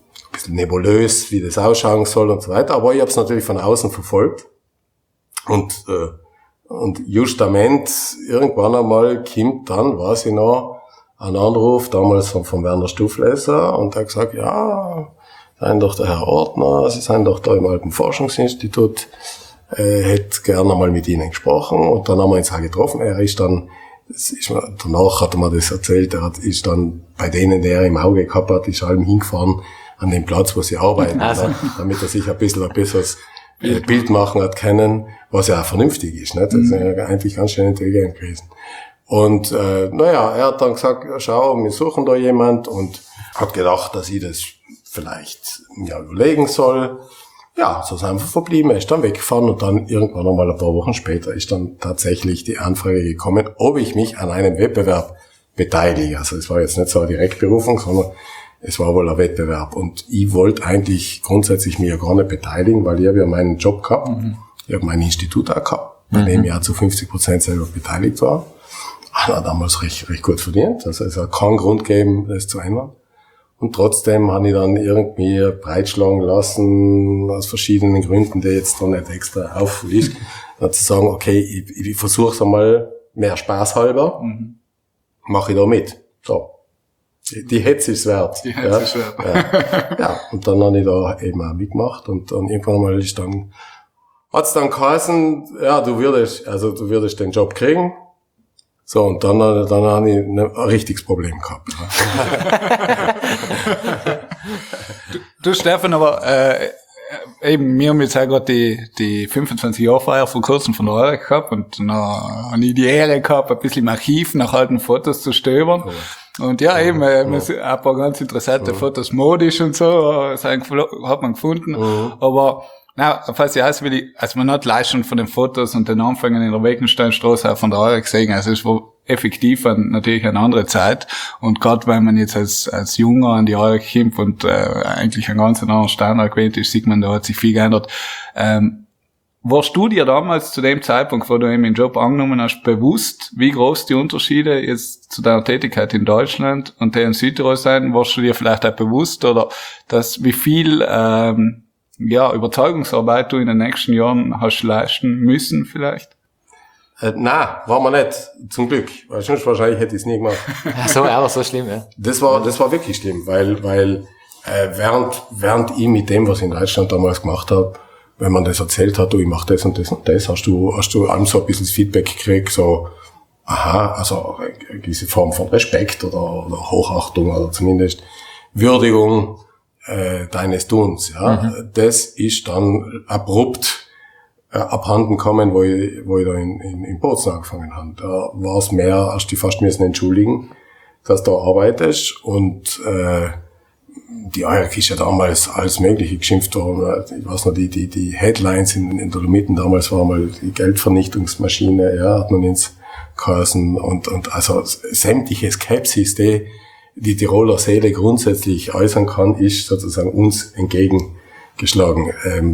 nebulös, wie das ausschauen soll und so weiter. Aber ich habe es natürlich von außen verfolgt. Und, äh, und justament irgendwann einmal kommt dann, weiß ich noch, ein Anruf, damals von, von Werner Stuffleser, und er hat gesagt, ja, Sie sind doch der Herr Ordner, Sie sind doch da im Alpenforschungsinstitut, äh, hätte gerne mal mit Ihnen gesprochen, und dann haben wir uns auch getroffen. Er ist dann, das ist, danach hat er mir das erzählt, er hat, ist dann bei denen, der er im Auge gehabt hat, ist allem hingefahren an den Platz, wo sie arbeiten, also. damit er sich ein bisschen ein besseres Bild, Bild machen hat können, was ja auch vernünftig ist, nicht? Das ist ja eigentlich ganz schön intelligent gewesen. Und äh, naja, er hat dann gesagt, schau, wir suchen da jemand, und hat gedacht, dass ich das vielleicht mir überlegen soll. Ja, so sind wir verblieben. Er ist dann weggefahren, und dann irgendwann nochmal ein paar Wochen später ist dann tatsächlich die Anfrage gekommen, ob ich mich an einem Wettbewerb beteilige. Also es war jetzt nicht so eine Direktberufung, sondern es war wohl ein Wettbewerb. Und ich wollte eigentlich grundsätzlich mich ja gar nicht beteiligen, weil ich habe ja meinen Job gehabt. Mhm. Ich habe mein Institut auch gehabt, bei mhm. dem ich auch zu fünfzig Prozent selber beteiligt war. Er hat damals recht, recht gut verdient. Also es hat keinen Grund gegeben, das zu ändern. Und trotzdem habe ich dann irgendwie breitschlagen lassen, aus verschiedenen Gründen, die jetzt da nicht extra aufliest, zu sagen, okay, ich, ich versuche es einmal mehr Spaß halber, mhm. mache ich da mit. So. Die, die Hetze ist wert. Die Hetze ja. ist wert. Ja. ja. Und dann habe ich da eben auch mitgemacht, und dann irgendwann mal ist dann, hat's dann geheißen, ja, du würdest, also du würdest den Job kriegen. So, und dann, dann habe ich ein richtiges Problem gehabt. du, du, Stefan, aber äh, eben, wir haben jetzt auch gerade die, die fünfundzwanzig-Jahr-Feier vor kurzem von der Eure gehabt, und dann habe ich die Ehre gehabt, ein bisschen im Archiv nach alten Fotos zu stöbern. Ja. Und ja, eben, äh, ja. ein paar ganz interessante ja. Fotos, modisch und so, hat man gefunden. Ja. Aber na, falls ich heißt, will ich, also man hat leicht schon von den Fotos und den Anfängen in der Wegensteinstraße auch von der Eure gesehen, also es war effektiv an, natürlich eine andere Zeit, und gerade wenn man jetzt als als Junger an die Eure kommt und äh, eigentlich einen ganz anderen Standard gewählt ist, sieht man, da hat sich viel geändert. Ähm, warst du dir damals zu dem Zeitpunkt, wo du eben den Job angenommen hast, bewusst, wie groß die Unterschiede jetzt zu deiner Tätigkeit in Deutschland und der in Südtirol sein? Warst du dir vielleicht auch bewusst, oder dass wie viel ähm, ja, Überzeugungsarbeit du in den nächsten Jahren hast leisten müssen vielleicht? Äh, nein, war mir nicht, zum Glück. Weil sonst wahrscheinlich hätte ich es nie gemacht. So, aber so schlimm, ja. Das war, das war wirklich schlimm, weil, weil, äh, während, während ich mit dem, was ich in Deutschland damals gemacht habe, wenn man das erzählt hat, du, ich mach das und das und das, hast du, hast du allem so ein bisschen das Feedback gekriegt, so, aha, also, eine gewisse Form von Respekt oder, oder Hochachtung oder zumindest Würdigung, äh, deines Tuns, ja. Mhm. Das ist dann abrupt äh, abhanden gekommen, wo ich, wo ich da in, in, in Bozen angefangen habe. Da war es mehr, hast du fast müssen entschuldigen, dass du da arbeitest, und, äh, die Eure ist ja damals alles Mögliche geschimpft worden. Ich weiß noch, die, die, die Headlines in, in Dolomiten damals war mal die Geldvernichtungsmaschine, ja, hat man ins geheißen, und, und, also, sämtliche Skepsis, die, die Tiroler Seele grundsätzlich äußern kann, ist sozusagen uns entgegengeschlagen.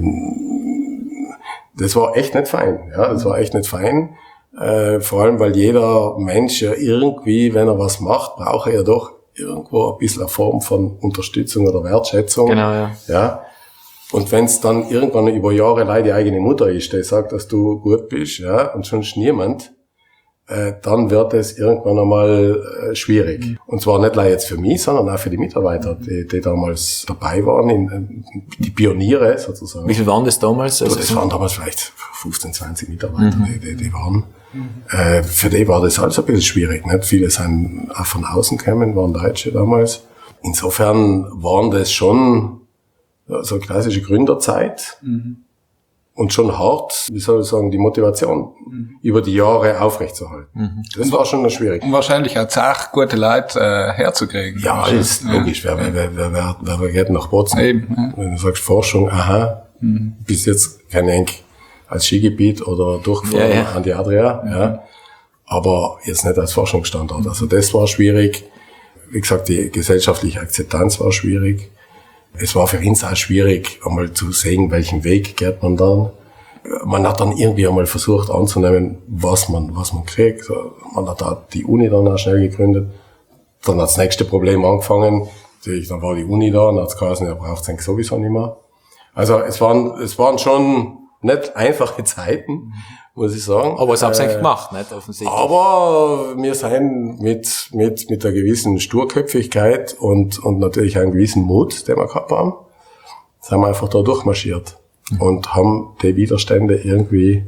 Ähm, das war echt nicht fein, ja, das war echt nicht fein. Äh, vor allem, weil jeder Mensch ja irgendwie, wenn er was macht, braucht er ja doch irgendwo ein bisschen eine Form von Unterstützung oder Wertschätzung. Genau, ja. Ja. Und wenn es dann irgendwann über Jahre lang die eigene Mutter ist, die sagt, dass du gut bist, ja, und sonst niemand, äh, dann wird es irgendwann einmal äh, schwierig. Mhm. Und zwar nicht nur jetzt für mich, sondern auch für die Mitarbeiter, die, die damals dabei waren, in, die Pioniere sozusagen. Wie viel waren das damals? Also das waren damals vielleicht fünfzehn, zwanzig Mitarbeiter, mhm. die, die, die waren. Mhm. Äh, für die war das alles ein bisschen schwierig. Nicht? Viele sind auch von außen gekommen, waren Deutsche damals. Insofern waren das schon so eine klassische Gründerzeit. Mhm. Und schon hart, wie soll ich sagen, die Motivation mhm. über die Jahre aufrechtzuerhalten. Mhm. Das war schon schwierig. Und wahrscheinlich auch zart gute Leute äh, herzukriegen. Ja, ist logisch. Ja. Wer, wer, wer, wer, wer, wer geht nach Bozen? Eben, ja. Wenn du sagst Forschung, aha, mhm. bis jetzt kein Enk als Skigebiet oder durchgefahren ja, ja. an die Adria, mhm. ja. Aber jetzt nicht als Forschungsstandort. Also das war schwierig. Wie gesagt, die gesellschaftliche Akzeptanz war schwierig. Es war für uns auch schwierig, einmal zu sehen, welchen Weg geht man dann. Man hat dann irgendwie einmal versucht anzunehmen, was man, was man kriegt. Man hat auch die Uni dann auch schnell gegründet. Dann hat das nächste Problem angefangen, Natürlich, dann war die Uni da und hat's geheißen, er braucht es sowieso nicht mehr. Also es waren, es waren schon nicht einfache Zeiten, muss ich sagen. Aber es haben sie äh, eigentlich gemacht, nicht? Offensichtlich. Aber wir sind mit, mit, mit einer gewissen Sturköpfigkeit und, und natürlich einem gewissen Mut, den wir gehabt haben, sind wir einfach da durchmarschiert mhm. und haben die Widerstände irgendwie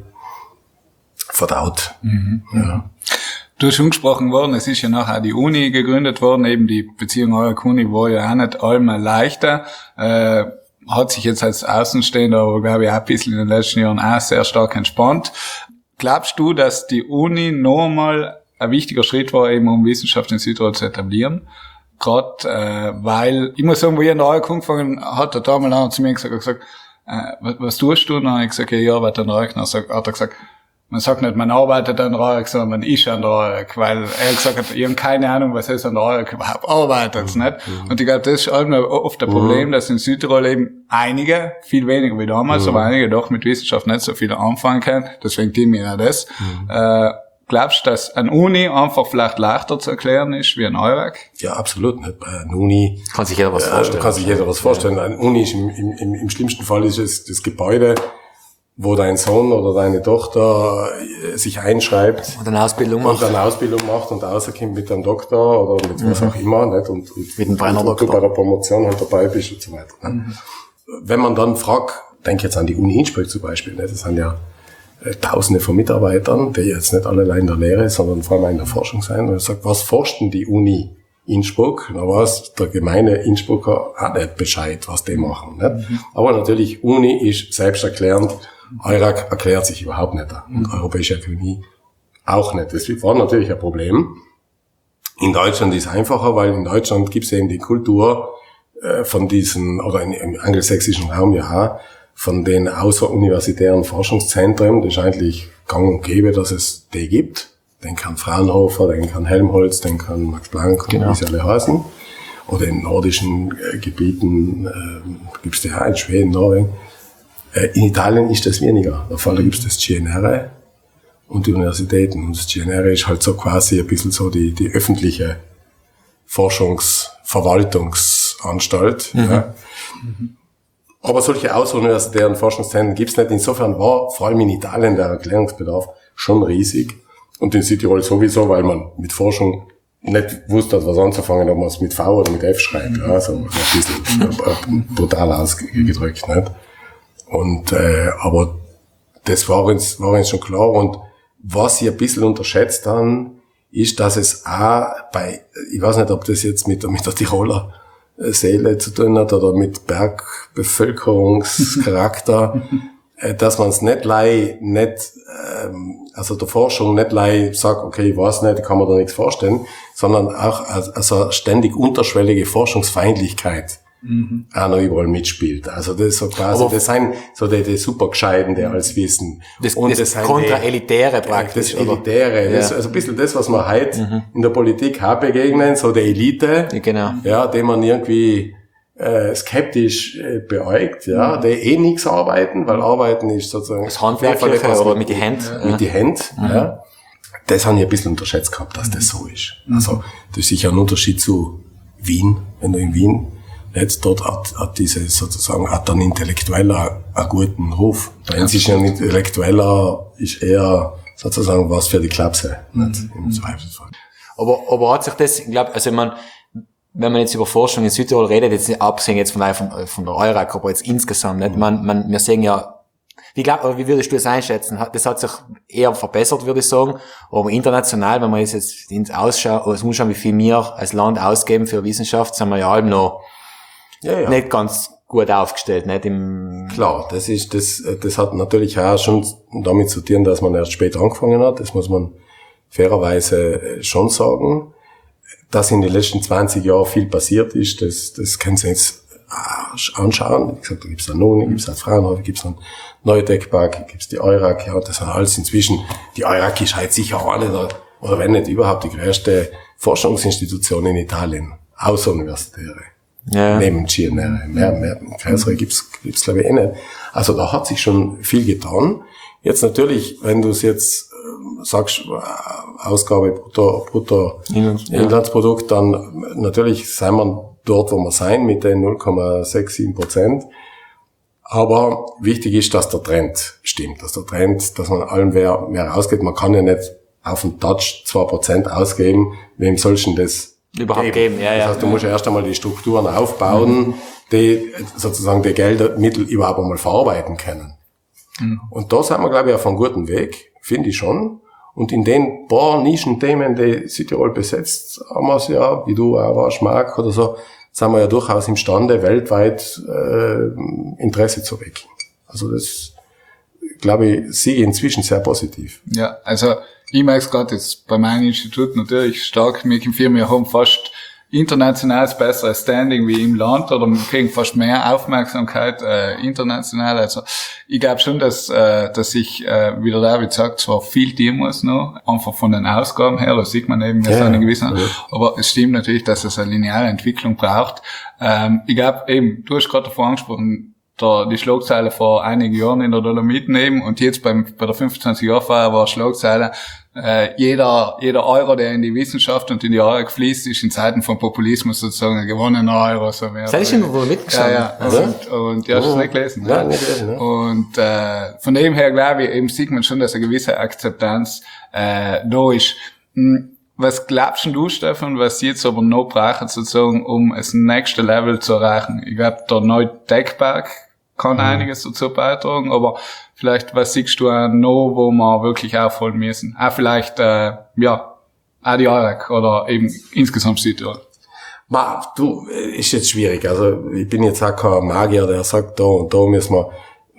verdaut. Mhm. Ja. Du hast schon gesprochen worden, es ist ja nachher die Uni gegründet worden, eben die Beziehung eurer Uni war ja auch nicht allmal leichter, äh, hat sich jetzt als Außenstehender, aber glaube ich auch ein bisschen in den letzten Jahren auch sehr stark entspannt. Glaubst du, dass die Uni nochmal ein wichtiger Schritt war, eben um Wissenschaft in Südtirol zu etablieren? Gerade, äh, weil, ich muss sagen, wo ich in der Euk angefangen hat er damals auch zu mir gesagt, er gesagt äh, was, was tust du? Und dann habe ich gesagt, ja, ich arbeite an der Euk. Dann hat er gesagt, man sagt nicht, man arbeitet an der E U K, sondern man ist an der E U K, weil er gesagt hat, ich habe keine Ahnung, was ist an der E U K überhaupt, arbeitet mhm. nicht. Und ich glaube, das ist oft ein Problem, mhm. dass in Südtirol eben einige, viel weniger wie damals, mhm. aber einige doch mit Wissenschaft nicht so viel anfangen können, deswegen die mir ja das. Mhm. Äh, glaubst du, dass eine Uni einfach vielleicht leichter zu erklären ist wie ein E U K? Ja, absolut nicht. Bei einer Uni kann sich jeder was äh, vorstellen. Kann sich jeder was vorstellen. Eine Uni ist im, im, im schlimmsten Fall ist es das Gebäude, wo dein Sohn oder deine Tochter sich einschreibt und eine Ausbildung macht, und eine Ausbildung macht und rauskommt mit einem Doktor oder mit was mhm. auch immer, nicht? Und, und, mit einem und, und du bei der Promotion halt dabei bist und so weiter. Mhm. Wenn man dann fragt, denk jetzt an die Uni Innsbruck zum Beispiel, nicht? Das sind ja äh, Tausende von Mitarbeitern, die jetzt nicht alle in der Lehre, sondern vor allem in der Forschung sein. Und man sagt, was forscht denn die Uni Innsbruck? Da weiß der gemeine Innsbrucker auch nicht Bescheid, was die machen. Nicht? Mhm. Aber natürlich, Uni ist selbsterklärend. E U K erklärt sich überhaupt nicht. Und mhm. Europäische Akademie auch nicht. Das war natürlich ein Problem. In Deutschland ist es einfacher, weil in Deutschland gibt es eben die Kultur äh, von diesen, oder in, im angelsächsischen Raum ja, von den außeruniversitären Forschungszentren. Das ist eigentlich gang und gäbe, dass es die gibt. Denken an Fraunhofer, denken an Helmholtz, denken an Max Planck, genau. Und wie sie alle heißen. Oder in nordischen äh, Gebieten äh, gibt es die auch in Schweden, Norwegen. In Italien ist das weniger. Da gibt es das C N R und die Universitäten. Und das C N R ist halt so quasi ein bisschen so die, die öffentliche Forschungsverwaltungsanstalt. Mhm. Ja. Mhm. Aber solche außeruniversitären Forschungszentren gibt es nicht. Insofern war vor allem in Italien der Erklärungsbedarf schon riesig. Und in Südtirol sowieso, weil man mit Forschung nicht wusste, was anzufangen, ob man es mit V oder mit F schreibt. Mhm. Ja, so ein bisschen brutal ausgedrückt. Nicht? Und äh, aber das war uns war uns schon klar. Und was ich ein bisschen unterschätzt dann, ist, dass es auch bei, ich weiß nicht, ob das jetzt mit, mit der Tiroler Seele zu tun hat oder mit Bergbevölkerungscharakter, äh, dass man es nicht lei, nicht, ähm, also der Forschung nicht lei sagt, okay, ich weiß nicht, ich kann mir da nichts vorstellen, sondern auch also ständig unterschwellige Forschungsfeindlichkeit. Mhm. auch noch überall mitspielt. Also das ist so quasi, aber das sind so die, die Supergescheiten, die alles wissen. Das, und das, das Kontra-Elitäre praktisch. Das Elitäre, ja. Das, also ein bisschen das, was wir heute mhm. in der Politik auch begegnen, so die Elite, ja, genau. ja, die man irgendwie äh, skeptisch äh, beäugt, ja, mhm. die eh nichts arbeiten, weil Arbeiten ist sozusagen das Handwerkliche oder mit, mit die Händen. Mit ja. die Händen, mhm. ja. Das habe ich ein bisschen unterschätzt gehabt, dass das so ist. Mhm. Also das ist sicher ein Unterschied zu Wien, wenn du in Wien jetzt dort hat, hat diese sozusagen, hat ein Intellektueller einen guten Ruf. Bei uns ist ein Intellektueller, ist eher sozusagen was für die Klapse, nicht im Zweifelsfall. Aber, aber hat sich das, ich glaube, also man, wenn man jetzt über Forschung in Südtirol redet, jetzt nicht abgesehen jetzt von, von, von der E U K, aber jetzt insgesamt, nicht? Man, man, wir sehen ja, wie glaub, oder wie würdest du das einschätzen? Das hat sich eher verbessert, würde ich sagen. Aber international, wenn man jetzt ins Ausschau, oder umschauen, wie viel wir als Land ausgeben für Wissenschaft, sind wir ja allem noch Ja, ja. nicht ganz gut aufgestellt, nicht im Klar, das ist, das, das hat natürlich auch schon damit zu tun, dass man erst spät angefangen hat. Das muss man fairerweise schon sagen. Dass in den letzten zwanzig Jahren viel passiert ist, das, das können Sie jetzt anschauen. Wie gesagt, da gibt's eine Uni, gibt's eine Fraunhofer, gibt's einen Neutech-Park, gibt's die E U K, ja, das sind alles inzwischen, die E U K ist halt sicher eine der, oder wenn nicht überhaupt die größte Forschungsinstitution in Italien, außeruniversitäre. Ja. Neben G N R. Mehr, mehr, größere gibt's, gibt's glaube ich eh nicht. Also da hat sich schon viel getan. Jetzt natürlich, wenn du es jetzt äh, sagst, äh, Ausgabe brutto, brutto Inlandsprodukt, dann natürlich sind wir dort, wo wir sein, mit den null Komma sechs sieben Prozent. Aber wichtig ist, dass der Trend stimmt, dass der Trend, dass man allem mehr, mehr ausgeht. Man kann ja nicht auf den Touch zwei Prozent ausgeben, wem sollst du das überhaupt geben? Ja, ja. Das heißt, du musst ja erst einmal die Strukturen aufbauen, mhm. die sozusagen die Geldmittel überhaupt einmal verarbeiten können. Mhm. Und da sind wir, glaube ich, auf einem guten Weg, finde ich schon. Und in den paar Nischenthemen, die Südtirol besetzt, haben wir es ja, wie du auch warst, Marc oder so, sind wir ja durchaus imstande, weltweit äh, Interesse zu wecken. Also das, glaube ich, sehe ich inzwischen sehr positiv. Ja, also ich merke es gerade jetzt bei meinem Institut natürlich stark. Wir Firmen haben fast international besseres Standing wie im Land oder wir kriegen fast mehr Aufmerksamkeit äh, international. Also ich glaube schon, dass äh, dass ich, äh, wie der David sagt, zwar viel tun muss noch, einfach von den Ausgaben her, das sieht man eben, dass ja, eine gewisse, ja. aber es stimmt natürlich, dass es eine lineare Entwicklung braucht. Ähm, ich glaube eben, du hast gerade davor angesprochen, der, die Schlagzeile vor einigen Jahren in der Dolomiten eben und jetzt beim, bei der fünfundzwanzig-Jahr-Feier war Schlagzeile, äh, jeder, jeder Euro, der in die Wissenschaft und in die Euro fließt, ist in Zeiten von Populismus sozusagen ein gewonnener Euro. So mehr. Das ist schon wo mitgestanden. Ja, ja. Und, und, ja, hast du es nicht gelesen? Nein, ja. nicht gelesen, ja. Und, äh, von dem her glaube ich, eben sieht man schon, dass eine gewisse Akzeptanz, äh, da ist. Hm. Was glaubst du, Stefan, was sie jetzt aber noch brauchen, sozusagen, um das nächste Level zu erreichen? Ich glaube, der neue Tech-Park kann mhm. einiges dazu beitragen, aber vielleicht, was siehst du auch noch, wo wir wirklich aufholen müssen? Auch vielleicht, äh, ja, auch die Eurek oder eben insgesamt Südtirol. Ma, du, ist jetzt schwierig. Also, ich bin jetzt auch kein Magier, der sagt, da und da müssen wir,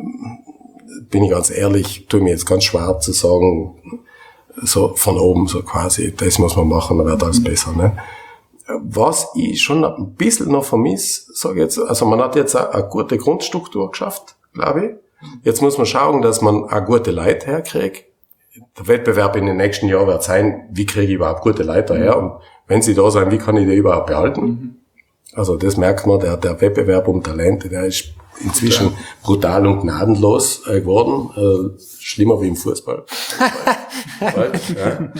bin ich ganz ehrlich, tue mir jetzt ganz schwer zu sagen, so von oben, so quasi, das muss man machen, dann wird alles besser, ne? Was ich schon ein bisschen noch vermisse, sage ich jetzt, also man hat jetzt eine, eine gute Grundstruktur geschafft, glaube ich. Jetzt muss man schauen, dass man eine gute Leute herkriegt. Der Wettbewerb in den nächsten Jahren wird sein, wie kriege ich überhaupt gute Leute her? Und wenn sie da sind, wie kann ich die überhaupt behalten? Also das merkt man, der, der Wettbewerb um Talente, der ist inzwischen brutal und gnadenlos äh, geworden. Äh, schlimmer wie im Fußball. ja.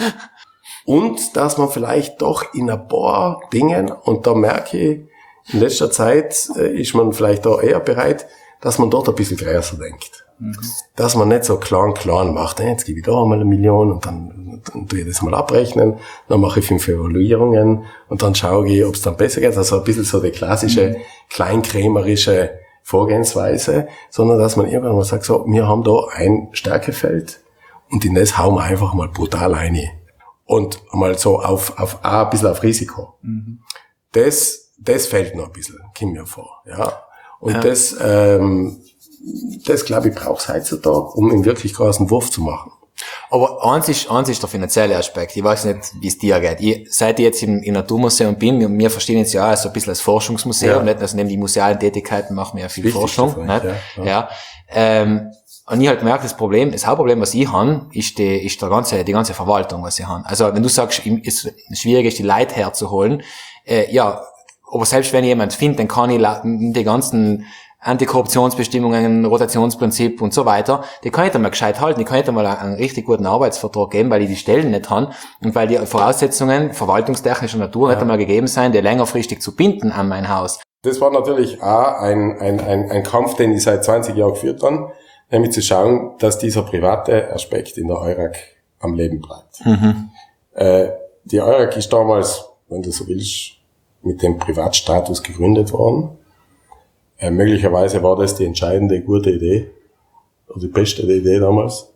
Und dass man vielleicht doch in ein paar Dingen, und da merke ich, in letzter Zeit äh, ist man vielleicht da eher bereit, dass man dort ein bisschen größer denkt. Mhm. Dass man nicht so klein, klein macht, jetzt gebe ich da einmal eine Million und dann, dann tue ich das mal abrechnen, dann mache ich fünf Evaluierungen und dann schaue ich, ob es dann besser geht. Also ein bisschen so die klassische, mhm. kleinkrämerische Vorgehensweise, sondern dass man irgendwann mal sagt, so, wir haben da ein Stärkefeld und in das hauen wir einfach mal brutal rein. Und mal so auf, auf, auch ein bisschen auf Risiko. Mhm. Das, das fällt noch ein bisschen, kommt mir vor, ja. Und ja. das, ähm, das glaube ich braucht es heutzutage, um einen wirklich großen Wurf zu machen. Aber eins ist, eins ist der finanzielle Aspekt. Ich weiß nicht, wie es dir geht. Ich, seit ich jetzt im, im Naturmuseum bin, wir, wir verstehen jetzt ja auch so ein bisschen als Forschungsmuseum, ja. nicht? Also neben die musealen Tätigkeiten machen wir ja viel Wichtig Forschung, davon, nicht? Ja. ja. ja. Ähm, und ich halt gemerkt, das Problem, das Hauptproblem, was ich habe, ist die, ist der ganze, die ganze Verwaltung, was ich habe. Also, wenn du sagst, es ist schwierig ist, die Leute herzuholen, äh, ja, aber selbst wenn ich jemand finde, dann kann ich die ganzen Antikorruptionsbestimmungen, Rotationsprinzip und so weiter, die kann ich dann mal gescheit halten, die kann ich dann mal einen richtig guten Arbeitsvertrag geben, weil ich die Stellen nicht habe und weil die Voraussetzungen verwaltungstechnischer Natur ja. nicht einmal gegeben sein, die längerfristig zu binden an mein Haus. Das war natürlich auch ein, ein, ein, ein Kampf, den ich seit zwanzig Jahren geführt habe, nämlich zu schauen, dass dieser private Aspekt in der Eurek am Leben bleibt. Mhm. Äh, die Eurek ist damals, wenn du so willst, mit dem Privatstatus gegründet worden. Äh, möglicherweise war das die entscheidende gute Idee, oder die beste Idee damals.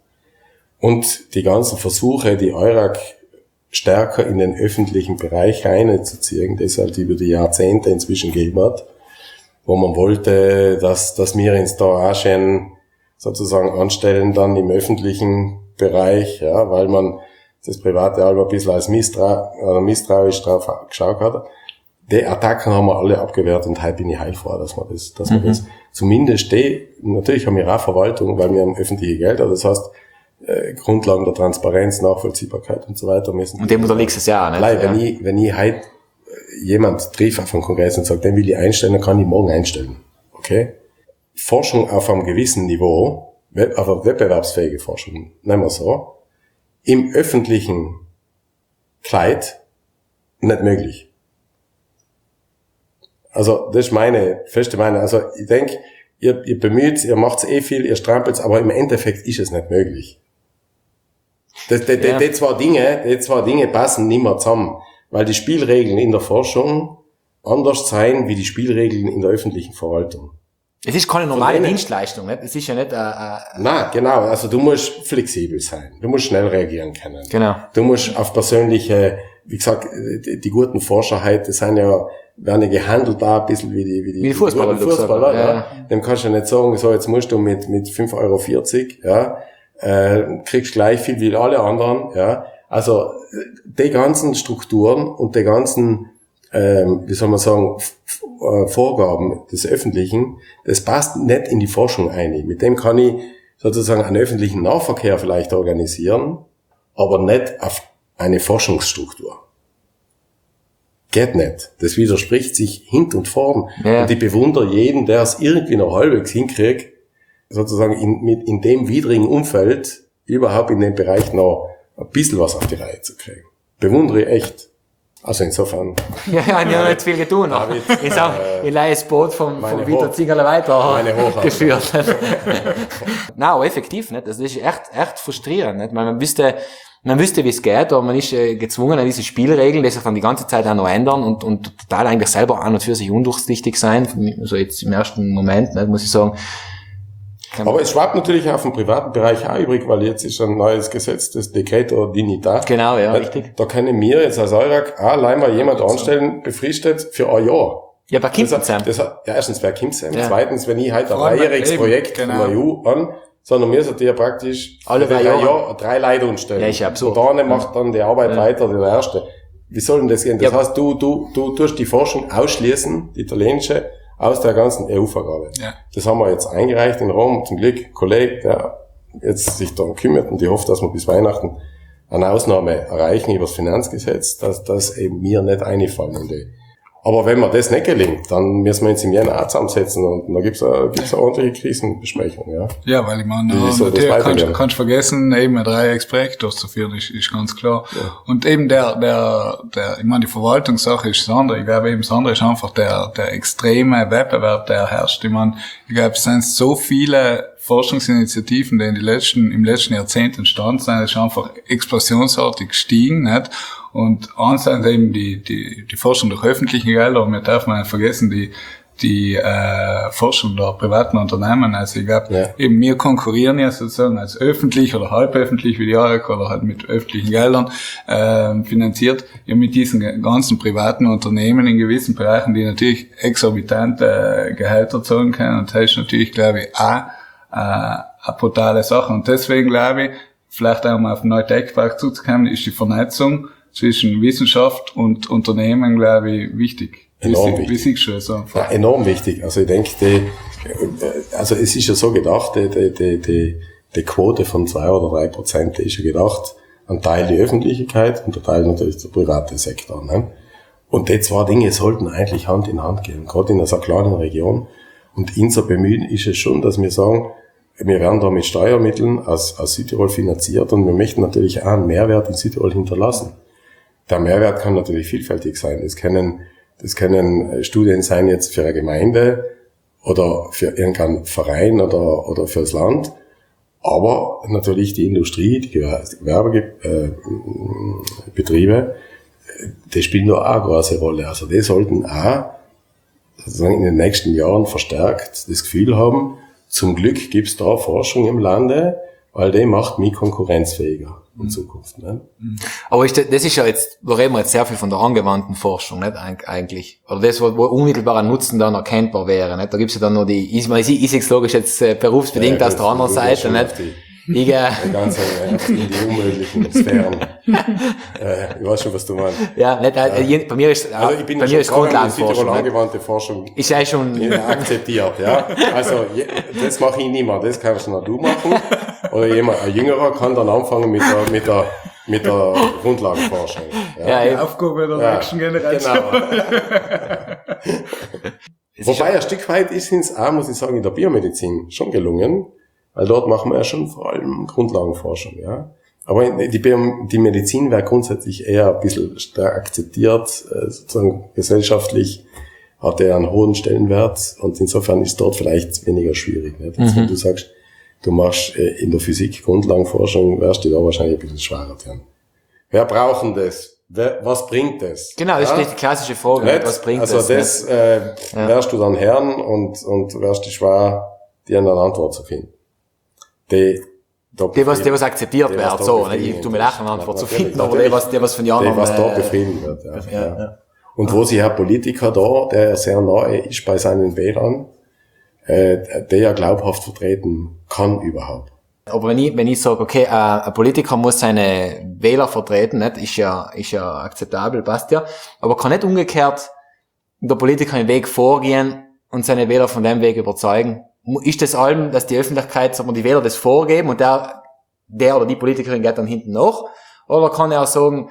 Und die ganzen Versuche, die Eurek stärker in den öffentlichen Bereich reinzuziehen, das halt über die Jahrzehnte inzwischen gegeben hat, wo man wollte, dass, dass wir uns da auch schon sozusagen anstellen dann im öffentlichen Bereich, ja, weil man das Private halber ein bisschen als misstrau- oder misstrauisch drauf geschaut hat. Die Attacken haben wir alle abgewehrt und heute bin ich heilfroh, dass wir das, dass mhm. wir das zumindest die, natürlich haben wir auch Verwaltung, weil wir haben öffentliche Gelder, das heißt, äh, Grundlagen der Transparenz, Nachvollziehbarkeit und so weiter müssen. Und dem unterliegst du es ja auch, nicht? Wenn ja. ich, wenn ich heute jemand trifft auf einen Kongress und sagt, den will ich einstellen, dann kann ich morgen einstellen. Okay? Forschung auf einem gewissen Niveau, auf eine wettbewerbsfähige Forschung, nehmen wir so, im öffentlichen Kleid nicht möglich. Also das ist meine feste Meinung. Also ich denke, ihr, ihr bemüht, ihr macht eh viel, ihr strampelt, aber im Endeffekt ist es nicht möglich. Das, die, ja. die, die zwei Dinge, die zwei Dinge passen nicht mehr zusammen, weil die Spielregeln in der Forschung anders sein wie die Spielregeln in der öffentlichen Verwaltung. Es ist keine normale denen- Dienstleistung, nicht? Es ist ja nicht, äh, äh, Na, genau. Also du musst flexibel sein. Du musst schnell reagieren können. genau. Du musst auf persönliche, wie gesagt, die, die guten Forscher heute sind ja, werden ja gehandelt da ein bisschen wie die, wie die, Wie die Fußballer, guten du gesagt Fußballer, hast. ja. Ja. Dem kannst du nicht sagen, so, jetzt musst du mit, mit fünf Euro vierzig, ja, äh, kriegst gleich viel wie alle anderen, ja. Also, die ganzen Strukturen und die ganzen, ähm, wie soll man sagen, F- F- äh, Vorgaben des Öffentlichen, das passt nicht in die Forschung ein. Mit dem kann ich sozusagen einen öffentlichen Nahverkehr vielleicht organisieren, aber nicht auf eine Forschungsstruktur. Geht nicht. Das widerspricht sich hint und vorn. Ja. Und ich bewundere jeden, der es irgendwie noch halbwegs hinkriegt, sozusagen in, mit, in dem widrigen Umfeld überhaupt in dem Bereich noch ein bisschen was auf die Reihe zu kriegen. Bewundere ich echt. Also insofern, Ja, ja, ich habe nicht viel getan. David, Ich sag, äh, ich leihe das Boot vom, meine vom Vita Hoch- Zingerle weiter meine Hochachtung. geführt. Nein, aber effektiv, nicht? Das ist echt, echt frustrierend, nicht? Weil man wüsste, man wüsste, wie es geht, aber man ist äh, gezwungen an diese Spielregeln, die sich dann die ganze Zeit auch noch ändern und, und total eigentlich selber an und für sich undurchsichtig sein. Also jetzt im ersten Moment, nicht, muss ich sagen. aber es schwappt natürlich auf den privaten Bereich auch übrig, weil jetzt ist ein neues Gesetz, das Decreto Dignitas. Genau, ja, Da- richtig. Da können wir jetzt als Eurak auch allein mal jemand anstellen, befristet für ein Jahr. Ja, bei Das, Kindern. hat- das hat, ja, erstens, wer kommt sein? Ja. Zweitens, wenn ich halt ein Vor allem dreijähriges eben, Projekt genau. von der E U an, sondern wir sollten ja praktisch Alle für drei drei Jahre. Jahre drei Leute umstellen. Ja, ist ja absurd. Und der eine macht dann die Arbeit Ja. weiter, der erste. Wie soll denn das gehen? Das Ja. heißt, du, du, du tust die Forschung ausschließen, die italienische, aus der ganzen E U-Vergabe. Ja. Das haben wir jetzt eingereicht in Rom. Zum Glück, ein Kollege, der jetzt sich darum kümmert und ich hoffe, dass wir bis Weihnachten eine Ausnahme erreichen über das Finanzgesetz, dass das eben mir nicht einfallen in die. Aber wenn mir das nicht gelingt, dann müssen wir uns im Jänner auch zusammensetzen und da gibt's eine, gibt's eine ordentliche Krisenbesprechung, ja. Ja, weil ich meine, Wie ja, soll das natürlich kannst, weitergehen? kannst vergessen, eben ein Dreiecksprojekt durchzuführen, ist, ist ganz klar. Und eben der, der, der, ich meine, die Verwaltungssache ist das andere. Ich glaube eben, das andere ist einfach der, der extreme Wettbewerb, der herrscht. Ich meine, ich glaube, es sind so viele Forschungsinitiativen, die in die letzten, im letzten Jahrzehnt entstanden sind, ist einfach explosionsartig gestiegen, nicht? Und eins sind eben die, die, die Forschung durch öffentliche Gelder, und wir dürfen nicht vergessen, die, die, äh, Forschung der privaten Unternehmen. Also ich glaube, Ja. eben wir konkurrieren ja sozusagen als öffentlich oder halböffentlich wie die A R E C oder halt mit öffentlichen Geldern, äh, finanziert, ja mit diesen ganzen privaten Unternehmen in gewissen Bereichen, die natürlich exorbitante Gehälter zahlen können. Und das ist natürlich, glaube ich, auch, äh, eine brutale Sache. Und deswegen glaube ich, vielleicht auch mal auf den neuen Tech-Park zuzukommen, ist die Vernetzung zwischen Wissenschaft und Unternehmen, glaube ich, wichtig. Enorm Wie, wichtig. wie siehst du das einfach? Ja, enorm wichtig. Also ich denke, die, also es ist ja so gedacht, die, die, die, die, die Quote von zwei oder drei Prozent, die ist ja gedacht, ein Teil die Öffentlichkeit und ein Teil natürlich der private Sektor. Ne? Und die zwei Dinge sollten eigentlich Hand in Hand gehen, gerade in einer so kleinen Region. Und unser Bemühen ist es schon, dass wir sagen, wir werden da mit Steuermitteln aus, aus Südtirol finanziert und wir möchten natürlich auch einen Mehrwert in Südtirol hinterlassen. Der Mehrwert kann natürlich vielfältig sein. Das können, das können Studien sein jetzt für eine Gemeinde oder für irgendeinen Verein oder, oder fürs Land. Aber natürlich die Industrie, die Gewerbebetriebe, die spielen da auch eine große Rolle. Also die sollten auch sozusagen in den nächsten Jahren verstärkt das Gefühl haben, zum Glück gibt's da Forschung im Lande, weil die macht mich konkurrenzfähiger in Zukunft. Ne? Aber ist das, das ist ja jetzt, da reden wir jetzt sehr viel von der angewandten Forschung, nicht eig- eigentlich. Oder das, wo, wo unmittelbarer Nutzen dann erkennbar wäre, nicht? Da gibt's ja dann noch die, ich, ich, ich sehe es logisch jetzt äh, berufsbedingt Ja, aus der das- anderen du gehst Seite, schon nicht? auf die- Ich, äh, Die ganze, äh, in die unmöglichen Sphären. äh, ich weiß schon, was du meinst. ja, nicht, äh, je- bei mir ist, Also ich bin bei ja mir schon ist dran, die Südtirol Grundlagenforschung, nicht? angewandte Forschung Ist ja schon, ja, akzeptiert, ja. Also, je, das mache ich nicht mehr, das kannst nur du machen. Oder jemand, ein Jüngerer kann dann anfangen mit der, mit der, mit der Grundlagenforschung. Ja, ja, Die eben. Aufgabe der Ja, nächsten Generation. genau. Wobei ein Stück weit ist uns auch, muss ich sagen, in der Biomedizin schon gelungen, weil dort machen wir ja schon vor allem Grundlagenforschung, ja. Aber die, Bio, die Medizin wäre grundsätzlich eher ein bisschen stark akzeptiert, äh, sozusagen gesellschaftlich, hat er einen hohen Stellenwert und insofern ist dort vielleicht weniger schwierig. Nicht? Also mhm. Wenn du sagst, du machst in der Physik Grundlagenforschung, wärst du da wahrscheinlich ein bisschen schwerer dran. Wer braucht denn das? Wer, was bringt das? Genau, das ja? ist die klassische Frage. Nicht? Was bringt also das? Also das äh, ja. wärst du dann Herrn und, und wärst du schwer, dir eine Antwort zu finden. Die, die, was, die, was akzeptiert die, wird, so. Ich tu mir lachen, eine Antwort zu finden, aber die, was, die, was von Jahren Die, was da befriedigt wird, ja. ja, ja. ja. Und wo sich ein Politiker da, der sehr nahe ist bei seinen Wählern, äh, der ja glaubhaft vertreten kann überhaupt. Aber wenn ich, wenn ich sage, okay, ein Politiker muss seine Wähler vertreten, nicht, ist ja, ist ja akzeptabel, passt ja, aber kann nicht umgekehrt der Politiker einen Weg vorgehen und seine Wähler von dem Weg überzeugen. Ist das allem, dass die Öffentlichkeit, sagen wir, die Wähler das vorgeben und der, der oder die Politikerin geht dann hinten nach? Oder kann er auch sagen,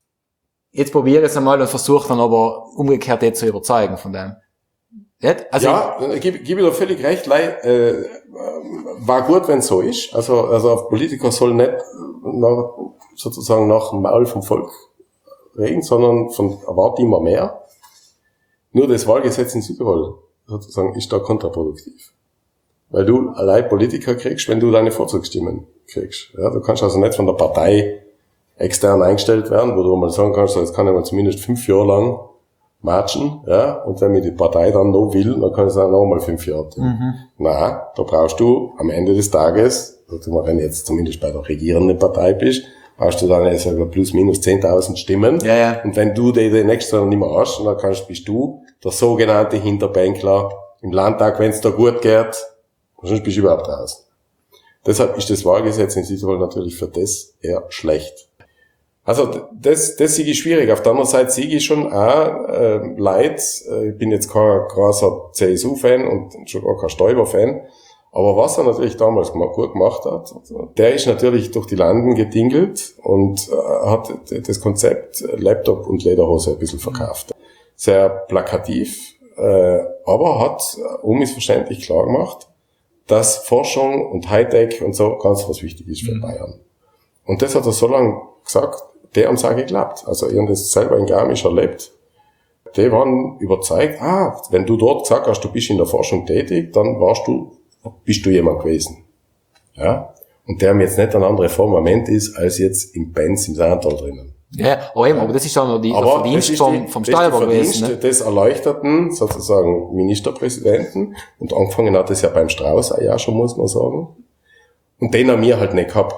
jetzt probiere ich es einmal und versuche dann aber umgekehrt jetzt zu überzeugen von dem? Also ja, gebe geb ich dir völlig recht, Lei, äh, war gut, wenn es so ist. Also, also ein Politiker soll nicht nach, sozusagen nach dem Maul vom Volk reden, sondern von erwarte immer mehr. Nur das Wahlgesetz in Südtirol sozusagen ist da kontraproduktiv. Weil du allein Politiker kriegst, wenn du deine Vorzugsstimmen kriegst. Ja, du kannst also nicht von der Partei extern eingestellt werden, wo du mal sagen kannst, jetzt kann ich mal zumindest fünf Jahre lang matchen, ja, und wenn mir die Partei dann noch will, dann kann ich sagen, noch mal fünf Jahre. Mhm. Nein, da brauchst du am Ende des Tages, wenn du jetzt zumindest bei der regierenden Partei bist, brauchst du dann jetzt plus minus zehntausend Stimmen. Ja, ja. Und wenn du die, die nächste Jahr nicht mehr hast, dann kannst, bist du der sogenannte Hinterbänkler im Landtag, wenn es da gut geht, sonst bist du überhaupt raus. Deshalb ist das Wahlgesetz in Südtirol natürlich für das eher schlecht. Also das, das sehe ich schwierig. Auf der anderen Seite sehe ich schon auch äh, Leute, äh, ich bin jetzt kein großer C S U-Fan und schon gar kein Stoiber-Fan, aber was er natürlich damals gut gemacht hat, der ist natürlich durch die Landen gedingelt und äh, hat das Konzept Laptop und Lederhose ein bisschen verkauft. Sehr plakativ, äh, aber hat unmissverständlich klar gemacht, dass Forschung und Hightech und so ganz was wichtig ist für mhm. Bayern. Und das hat er so lange gesagt, der haben es auch geklappt. Also, ich habe das selber in Garmisch erlebt. Die waren überzeugt, ah, wenn du dort gesagt hast, du bist in der Forschung tätig, dann warst du, bist du jemand gewesen. Ja? Und der haben jetzt nicht ein anderer Formament ist, als jetzt im Benz im Saantal drinnen. Ja, aber eben, aber das ist dann noch die, der Verdienst vom, vom Steuerbürger gewesen, ne? Des erleuchteten, sozusagen, Ministerpräsidenten. Und angefangen hat es ja beim Strauß auch ja schon, muss man sagen. Und den haben wir halt nicht gehabt.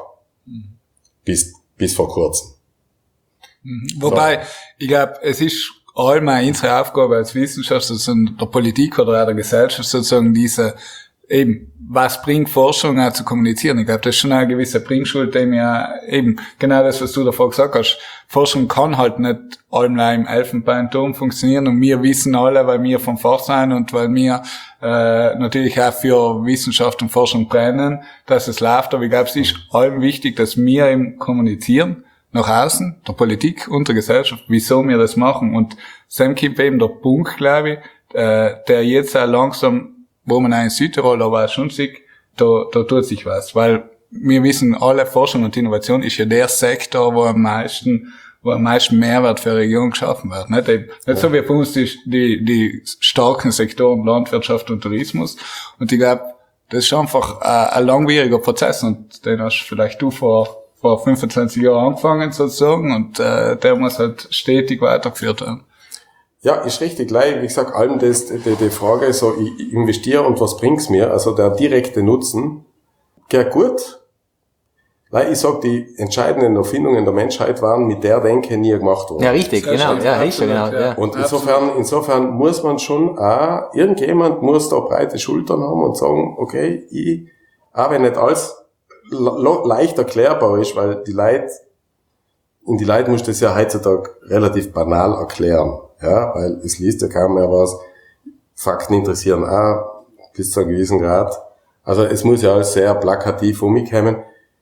Bis, bis vor kurzem. Wobei, so. Ich glaube, es ist allgemein unsere Aufgabe als Wissenschaftler, sozusagen der Politik oder auch der Gesellschaft sozusagen diese, eben, was bringt Forschung auch zu kommunizieren? Ich glaube, das ist schon eine gewisse Bringschuld, dem ja eben, genau das, was du davor gesagt hast, Forschung kann halt nicht allgemein im Elfenbeinturm funktionieren und wir wissen alle, weil wir vom Fach sind und weil wir äh, natürlich auch für Wissenschaft und Forschung brennen, dass es läuft, aber ich glaube, es ist allem wichtig, dass wir eben kommunizieren, nach außen, der Politik und der Gesellschaft, wieso wir das machen. Und Sam kommt eben der Punkt, glaube ich, äh, der jetzt auch langsam, wo man auch in Südtirol aber auch schon sieht, da, da tut sich was. Weil wir wissen, alle Forschung und Innovation ist ja der Sektor, wo am meisten, wo am meisten Mehrwert für eine Region geschaffen wird. Nicht, eben, nicht so wie bei uns die, die, die starken Sektoren Landwirtschaft und Tourismus. Und ich glaube, das ist einfach ein, ein langwieriger Prozess und den hast vielleicht du vor vor fünfundzwanzig Jahren angefangen sozusagen und äh, der muss halt stetig weitergeführt werden. Ja, ist richtig. Gleich, wie gesagt, allem das, die, die Frage so, ich investiere und was bringt's mir? Also der direkte Nutzen, geht gut. Nein, ich sag, die entscheidenden Erfindungen der Menschheit waren mit der Denke nie gemacht worden. Ja, richtig, genau, ja, richtig, genau, ja. Und insofern, insofern muss man schon auch, irgendjemand muss da breite Schultern haben und sagen, okay, ich, auch wenn nicht alles leicht erklärbar ist, weil die Leute, in die Leute muss das ja heutzutage relativ banal erklären, ja, weil es liest ja kaum mehr was, Fakten interessieren auch bis zu einem gewissen Grad, also es muss ja alles sehr plakativ umkommen,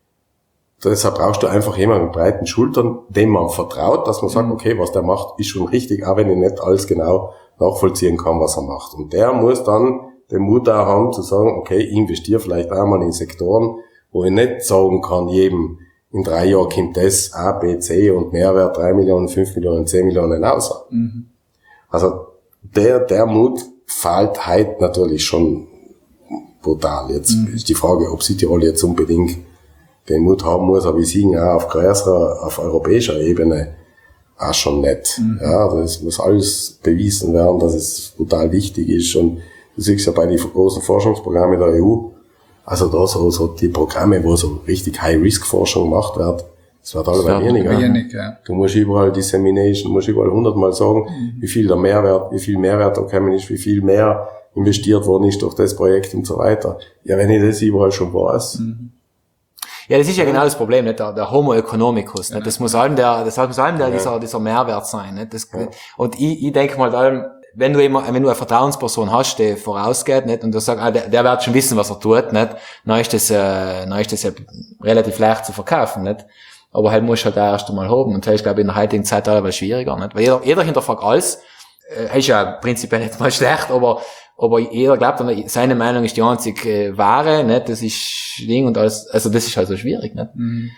deshalb brauchst du einfach jemanden mit breiten Schultern, dem man vertraut, dass man sagt, okay, was der macht, ist schon richtig, auch wenn ich nicht alles genau nachvollziehen kann, was er macht. Und der muss dann den Mut auch haben, zu sagen, okay, ich investiere vielleicht auch mal in Sektoren, wo ich nicht sagen kann, jedem, in drei Jahren kommt das A, B, C und Mehrwert drei Millionen, fünf Millionen, zehn Millionen raus. Mhm. Also, der, der Mut fehlt heute natürlich schon brutal. Jetzt mhm. ist die Frage, ob Südtirol jetzt unbedingt den Mut haben muss, aber ich sehe auch auf größerer, auf europäischer Ebene auch schon nicht. Mhm. Ja, das muss alles bewiesen werden, dass es brutal wichtig ist, und du siehst ja bei den großen Forschungsprogrammen der E U, also da so, so die Programme, wo so richtig High-Risk-Forschung gemacht wird, das wird alle weniger. Wenig, ja. Du musst überall Dissemination, du musst überall hundertmal sagen, mhm. wie viel der Mehrwert, wie viel Mehrwert da gekommen ist, wie viel mehr investiert worden ist durch das Projekt und so weiter. Ja, wenn ich das überall schon weiß. Mhm. Ja, das ist ja genau das Problem, nicht? Der, der Homo economicus, nicht? Das muss allem der, das muss allem der, ja. dieser, dieser Mehrwert sein, nicht? Das, ja. Und ich, ich denke mal, allem, wenn du immer, wenn du eine Vertrauensperson hast, die vorausgeht, nicht? Und du sagst, ah, der, der wird schon wissen, was er tut, nicht? Dann ist das, äh, dann ist das ja relativ leicht zu verkaufen, nicht? Aber halt musst du halt auch erst einmal haben. Und das ist, glaube ich, in der heutigen Zeit teilweise schwieriger, nicht? Weil jeder, jeder hinterfragt alles, äh, ist ja prinzipiell nicht mal schlecht, aber, aber jeder glaubt dann, seine Meinung ist die einzig äh, wahre, nicht? Das ist Ding und alles, also das ist halt so schwierig, nicht? Mhm.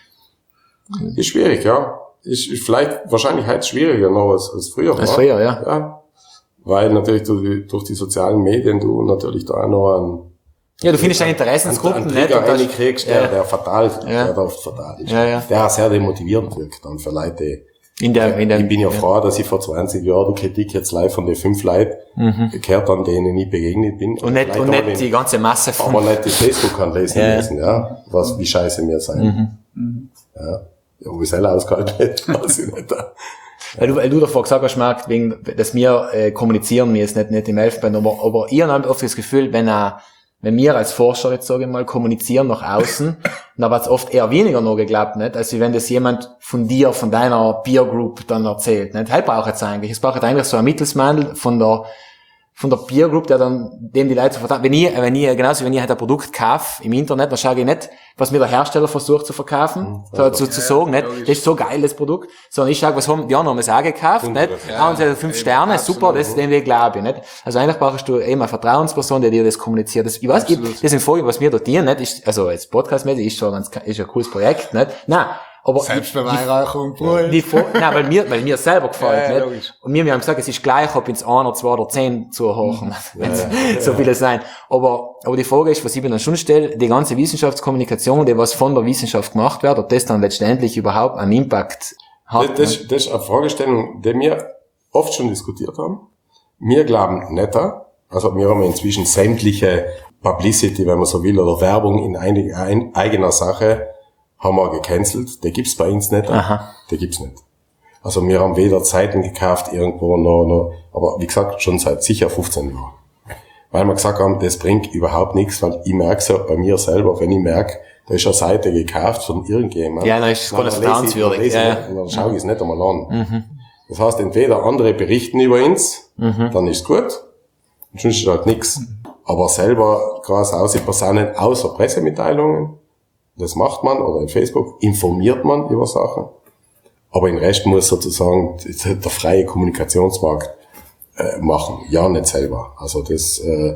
Ist schwierig, ja. Ist, ist vielleicht wahrscheinlich heute schwieriger noch als, als früher. Als früher, ja. ja. Weil natürlich durch die, durch die sozialen Medien du natürlich da auch noch einen, ja, du findest deine Interessensgruppen, einen, nicht? Trigger reinkriegst, der, ja. der fatal, ja. der da oft fatal ist. Ja, ja. Der auch sehr demotivierend wirkt dann für Leute. In der, in der, ich bin ja, ja froh, dass ich vor zwanzig Jahren die Kritik jetzt live von den fünf Leuten mhm. gehört, an denen ich begegnet bin. Und nicht, und nicht die ganze Masse von... Aber nicht die Facebook kann lesen ja. lesen, ja. Was, wie scheiße wir sein. Mhm. Ja. Ja, wo ich selber ausgehalten hätte, weiß ich nicht. Weil du, weil du davor gesagt hast, Marc, wegen, dass wir äh, kommunizieren, wir ist nicht, nicht im Elfenbein, aber, aber ich habe oft das Gefühl, wenn er, wenn wir als Forscher jetzt, sage ich mal, kommunizieren nach außen, dann wird es oft eher weniger noch geglaubt, nicht? Als wenn das jemand von dir, von deiner Peer Group dann erzählt, nicht? Halt braucht es eigentlich. Es braucht eigentlich so ein Mittelsmann von der, von der Peer Group, der dann, dem die Leute so vertrauen. Wenn ich, wenn ich, genauso, wenn ich halt ein Produkt kaufe im Internet, dann schaue ich nicht, was mir der Hersteller versucht zu verkaufen, mhm, so, zu, zu sagen, nicht? Das ist so geil, das Produkt. Sondern ich schaue, was haben, die anderen haben es auch gekauft, nicht? Ja, haben sie fünf Sterne, absolut, super, das, dem wir glauben, nicht? Also eigentlich brauchst du eben eine Vertrauensperson, die dir das kommuniziert. Das, ich weiß, ich, das sind Folgen, was wir dort dienen, nicht? Ist, also, jetzt podcastmäßig ist schon ganz, ist ein cooles Projekt, nicht? Nein. Aber Selbstbeweihräucherung pur. Die, die, nein, weil mir, weil mir selber gefällt, ja, ja, nicht? Und wir, wir haben gesagt, es ist gleich, ob ins einer, zwei oder zehn zuhören, wenn ja, ja, so viele sein. Aber, aber die Frage ist, was ich mir dann schon stelle, die ganze Wissenschaftskommunikation, die was von der Wissenschaft gemacht wird, ob das dann letztendlich überhaupt einen Impact hat. Das, das, das ist eine Fragestellung, die wir oft schon diskutiert haben. Wir glauben nicht, also wir haben inzwischen sämtliche Publicity, wenn man so will, oder Werbung in einiger, ein, eigener Sache, haben wir gecancelt. Der gibt's bei uns nicht. Aha. Der gibt's nicht. Also wir haben weder Zeiten gekauft irgendwo noch, noch, aber wie gesagt, schon seit sicher fünfzehn Jahren. Weil wir gesagt haben, das bringt überhaupt nichts, weil ich merke ja bei mir selber, wenn ich merke, da ist eine Seite gekauft von irgendjemandem. Ja, dann ist es gar nicht vertrauenswürdig. Ja. Dann schaue ich es nicht einmal an. Mhm. Das heißt, entweder andere berichten über uns, mhm. dann ist es gut, und sonst ist halt nichts. Aber selber, quasi außer Personen, außer Pressemitteilungen, das macht man, oder in Facebook informiert man über Sachen. Aber den Rest muss sozusagen der freie Kommunikationsmarkt äh, machen. Ja, nicht selber. Also das, äh,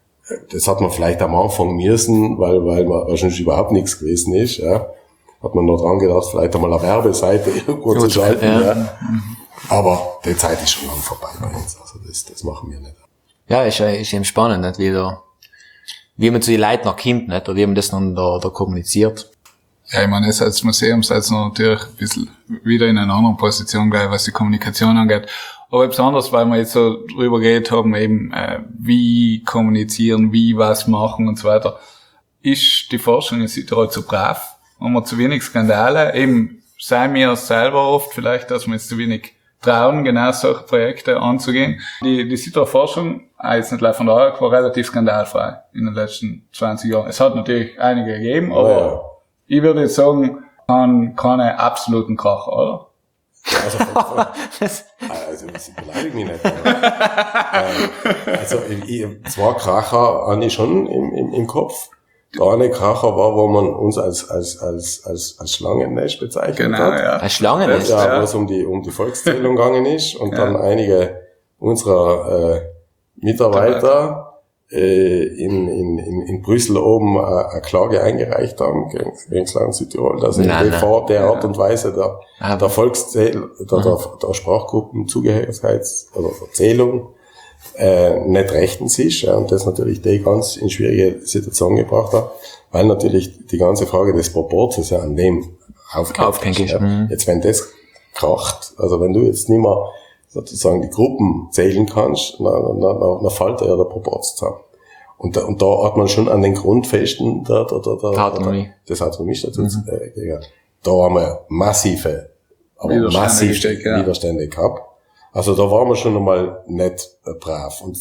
das hat man vielleicht am Anfang müssen, weil, weil man wahrscheinlich überhaupt nichts gewesen ist. Ja. Hat man noch dran gedacht, vielleicht einmal eine Werbeseite irgendwo zu schalten. Ja. Ja. Aber die Zeit ist schon lang vorbei bei uns. Also das, das machen wir nicht. Ja, ist, ist eben spannend, nicht? Wie da, wie man zu den Leuten noch kommt, nicht? Oder wie man das dann da, da kommuniziert. Ja, ich meine, jetzt als Museum seid ihr natürlich ein bisschen wieder in einer anderen Position, gleich, was die Kommunikation angeht. Aber etwas anderes, weil wir jetzt so drüber geredet haben, eben, äh, wie kommunizieren, wie was machen und so weiter. Ist die Forschung in Südtirol zu brav? Haben wir zu wenig Skandale? Eben, sei mir selber oft vielleicht, dass wir jetzt zu wenig trauen, genau solche Projekte anzugehen. Die, die Südtiroler Forschung, jetzt nicht live von der A R C, war relativ skandalfrei in den letzten zwanzig Jahren. Es hat natürlich einige gegeben, aber oh ja. Ich würde jetzt sagen, kann keine absoluten Kracher, oder? Also, also das beleidigt mich nicht. Also, ich, zwei Kracher habe ich schon im, im, im Kopf. Der eine Kracher war, wo man uns als, als, als, als, als Schlangennest bezeichnet genau, hat. Ja. Als Schlangennest? Ja, ja. Wo es um die, um die Volkszählung gegangen ist und ja. Dann einige unserer, äh, Mitarbeiter, äh, in, in, in, in Brüssel oben eine, eine Klage eingereicht haben gegen, gegen das Land Südtirol, dass in der Art der Art und Weise der, ah, der Volkszähl, der, der, der Sprachgruppenzugehörigkeits- oder Zählung äh, nicht rechtens ist, ja, und das natürlich die ganz in schwierige Situation gebracht hat, weil natürlich die ganze Frage des Proportes ja an dem aufgehängt ist. Ja. Mhm. Jetzt, wenn das kracht, also wenn du jetzt nicht mehr sozusagen die Gruppen zählen kannst, dann, dann, dann, dann fällt ja der Proport zusammen. Und da, und da hat man schon an den Grundfesten der, der, der, der, Autonomie. des Autonomiestatuts, mhm. äh, ja, da haben wir massive, aber Widerstände massive gesteckt, ja. Widerstände gehabt. Also da waren wir schon einmal nicht äh, brav. Und,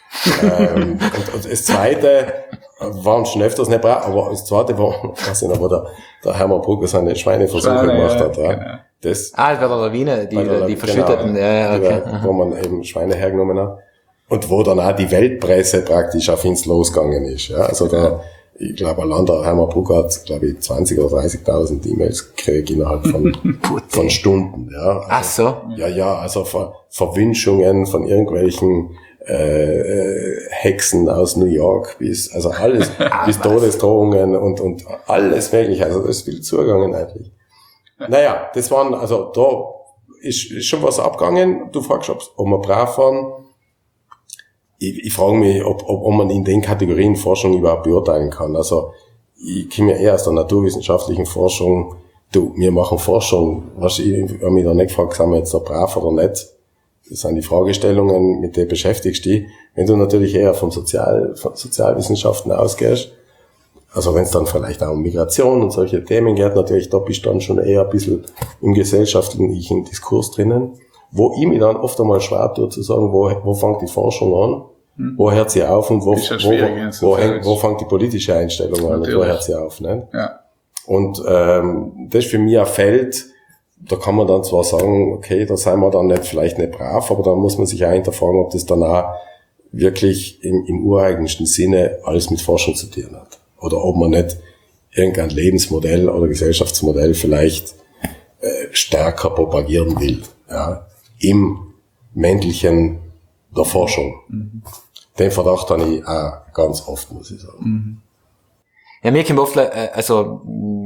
ähm, und, und das Zweite waren schon öfters nicht brav, aber das Zweite war, ich weiß nicht, wo der, der Hermann Brugger seine Schweineversuche Schweine, gemacht ja, hat. Ja. genau. Das, Ah, das war der Lawine, die, bei der- die verschütteten, genau, ja, ja, okay. die, wo man eben Schweine hergenommen hat. Und wo dann auch die Weltpresse praktisch auf ins losgegangen ist. Ja. Also da, ich glaube, allein der Hermann Brugger hat, glaube ich, zwanzig oder dreißigtausend E-Mails gekriegt innerhalb von, von Stunden. Ja. Also, Ach so. Ja, ja, also Ver, Verwünschungen von irgendwelchen äh, äh, Hexen aus New York bis, also alles, bis Todesdrohungen und, und alles mögliche. Also das ist viel zugegangen eigentlich. Naja, das waren, also da ist, ist schon was abgegangen. Du fragst, ob, ob wir brav waren. Ich, ich frage mich, ob, ob, ob man in den Kategorien Forschung überhaupt beurteilen kann. Also ich komme ja eher aus der naturwissenschaftlichen Forschung. Du, wir machen Forschung. Was ich habe mich da nicht gefragt, sind wir jetzt da brav oder nicht. Das sind die Fragestellungen, mit denen beschäftigst du dich. Wenn du natürlich eher vom Sozial, von Sozialwissenschaften ausgehst, also wenn es dann vielleicht auch um Migration und solche Themen geht, natürlich, da bist du dann schon eher ein bisschen im gesellschaftlichen Diskurs drinnen, wo ich mich dann oft einmal schwer tue zu sagen, wo, wo fängt die Forschung an, hm. wo hört sie auf und wo, Ist ja wo, schwierig, wo, wo, hängt, wo fängt die politische Einstellung an und wo Natürlich. hört sie auf. Ne? Ja. Und ähm, das ist für mich ein Feld, da kann man dann zwar sagen, okay, da sind wir dann nicht vielleicht nicht brav, aber dann muss man sich auch hinterfragen, ob das dann auch wirklich im, im ureigensten Sinne alles mit Forschung zu tun hat. Oder ob man nicht irgendein Lebensmodell oder Gesellschaftsmodell vielleicht äh, stärker propagieren will, ja, im männlichen der Forschung. Mhm. Den Verdacht habe ich auch ganz oft, muss ich sagen. Mhm. Ja, mir kommt oft, äh, also,